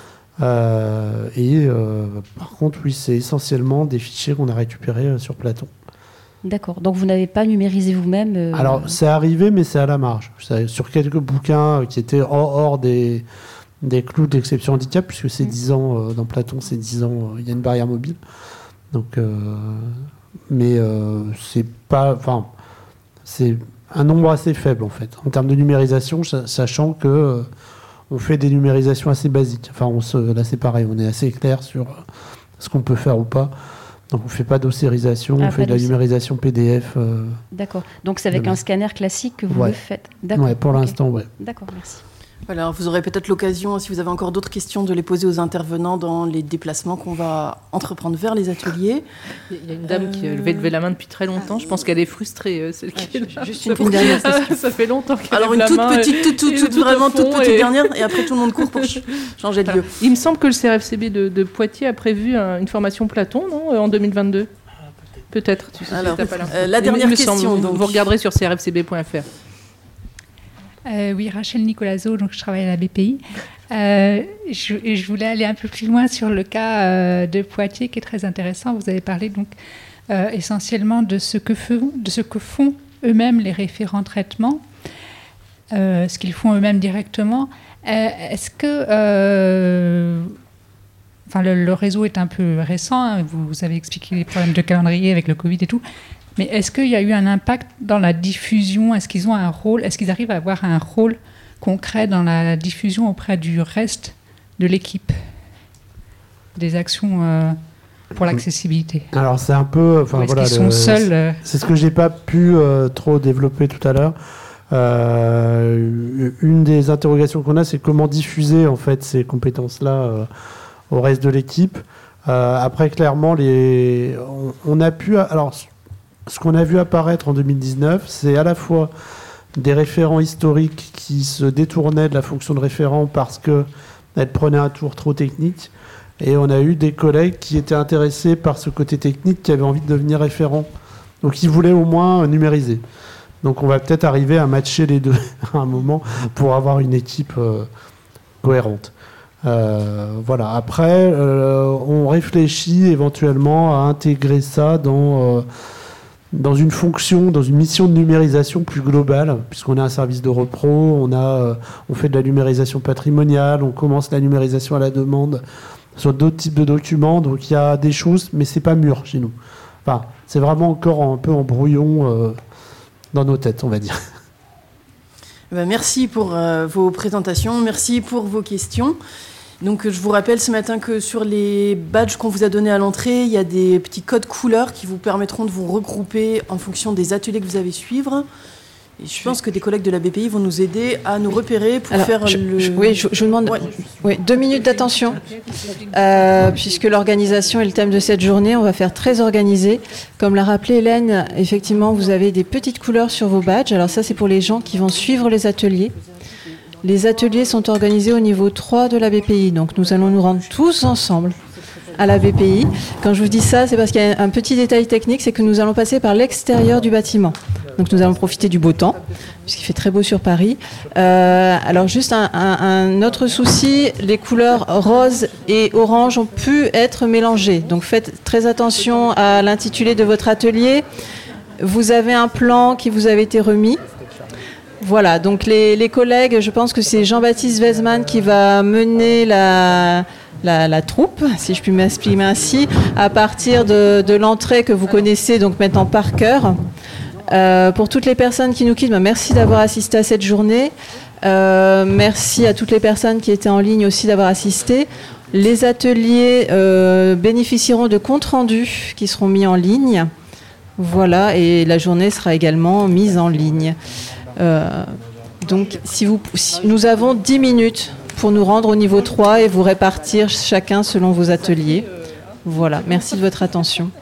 Euh, et euh, par contre, oui, c'est essentiellement des fichiers qu'on a récupérés euh, sur Platon. D'accord. Donc vous n'avez pas numérisé vous-même euh... Alors c'est arrivé, mais c'est à la marge. C'est sur quelques bouquins qui étaient hors, hors des, des clous de l'exception handicap, puisque c'est mmh. dix ans, euh, dans Platon, c'est dix ans, il euh, y a une barrière mobile. Donc, euh, mais euh, c'est pas... Enfin, c'est un nombre assez faible, en fait, en termes de numérisation, sachant que euh, on fait des numérisations assez basiques. Enfin, on se, là, c'est pareil, on est assez clair sur ce qu'on peut faire ou pas. Donc, on ne fait pas d'ossérisation, ah, on fait de la numérisation P D F. Euh, D'accord. Donc, c'est avec un scanner classique que vous ouais. le faites. D'accord. Ouais, pour okay. l'instant, ouais. D'accord, merci. Voilà, vous aurez peut-être l'occasion, si vous avez encore d'autres questions, de les poser aux intervenants dans les déplacements qu'on va entreprendre vers les ateliers. Il y a une dame euh... qui a levé, levé la main depuis très longtemps. Je pense qu'elle est frustrée, celle qui est là. Juste une, une dernière question. Ça fait longtemps qu'elle Alors lève une toute la main petite, toute, toute, toute, vraiment toute petite et... dernière, et après tout le monde court pour changer de lieu. Il me semble que le C R F C B de, de Poitiers a prévu un, une formation Platon, non, en deux mille vingt-deux. Peut-être. Tu sais, Alors, t'as pas euh, la dernière il me question. Semble, donc. Vous regarderez sur c r f c b point f r. Euh, oui, Rachel Nicolazo, donc je travaille à la B P I. Euh, je, je voulais aller un peu plus loin sur le cas euh, de Poitiers, qui est très intéressant. Vous avez parlé donc euh, essentiellement de ce que font, de ce que font eux-mêmes les référents traitement, euh, ce qu'ils font eux-mêmes directement. Euh, est-ce que euh, Enfin, le, le réseau est un peu récent, hein, vous avez expliqué les problèmes de calendrier avec le Covid et tout, mais est-ce qu'il y a eu un impact dans la diffusion ? Est-ce qu'ils ont un rôle ? Est-ce qu'ils arrivent à avoir un rôle concret dans la diffusion auprès du reste de l'équipe des actions euh, pour l'accessibilité ? Alors c'est un peu... Enfin, est-ce voilà, qu'ils sont le, seuls euh... C'est ce que je n'ai pas pu euh, trop développer tout à l'heure. Euh, une des interrogations qu'on a, c'est comment diffuser en fait, ces compétences-là euh, au reste de l'équipe. Euh, après, clairement, les, on, on a pu... Alors, ce qu'on a vu apparaître en deux mille dix-neuf, c'est à la fois des référents historiques qui se détournaient de la fonction de référent parce qu'elles prenaient un tour trop technique, et on a eu des collègues qui étaient intéressés par ce côté technique, qui avaient envie de devenir référents. Donc, ils voulaient au moins numériser. Donc, on va peut-être arriver à matcher les deux à un moment pour avoir une équipe euh, cohérente. Euh, voilà. Après, euh, on réfléchit éventuellement à intégrer ça dans, euh, dans une fonction, dans une mission de numérisation plus globale, puisqu'on a un service de repro, on, a, euh, on fait de la numérisation patrimoniale, on commence la numérisation à la demande sur d'autres types de documents, donc il y a des choses, mais c'est pas mûr chez nous. Enfin, c'est vraiment encore un peu en brouillon euh, dans nos têtes, on va dire. Ben, merci pour euh, vos présentations, merci pour vos questions. Donc, je vous rappelle ce matin que sur les badges qu'on vous a donnés à l'entrée, il y a des petits codes couleurs qui vous permettront de vous regrouper en fonction des ateliers que vous avez suivre. Et je pense que des collègues de la B P I vont nous aider à nous repérer pour Alors, faire je, le... Je, oui, je, je vous demande ouais. oui, deux minutes d'attention, euh, puisque l'organisation est le thème de cette journée. On va faire très organisé. Comme l'a rappelé Hélène, effectivement, vous avez des petites couleurs sur vos badges. Alors ça, c'est pour les gens qui vont suivre les ateliers. Les ateliers sont organisés au niveau trois de la B P I. Donc, nous allons nous rendre tous ensemble à la B P I. Quand je vous dis ça, c'est parce qu'il y a un petit détail technique, c'est que nous allons passer par l'extérieur du bâtiment. Donc nous allons profiter du beau temps, puisqu'il fait très beau sur Paris. Euh, alors juste un, un, un autre souci, les couleurs rose et orange ont pu être mélangées. Donc faites très attention à l'intitulé de votre atelier. Vous avez un plan qui vous avait été remis. Voilà, donc les, les collègues, je pense que c'est Jean-Baptiste Weisman qui va mener la... La, la troupe, si je puis m'exprimer ainsi, à partir de, de l'entrée que vous connaissez donc maintenant par cœur. Euh, pour toutes les personnes qui nous quittent, ben merci d'avoir assisté à cette journée. Euh, merci à toutes les personnes qui étaient en ligne aussi d'avoir assisté. Les ateliers euh, bénéficieront de comptes rendus qui seront mis en ligne. Voilà, et la journée sera également mise en ligne. Euh, Donc, si vous, si, nous avons dix minutes pour nous rendre au niveau trois et vous répartir chacun selon vos ateliers. Voilà, merci de votre attention.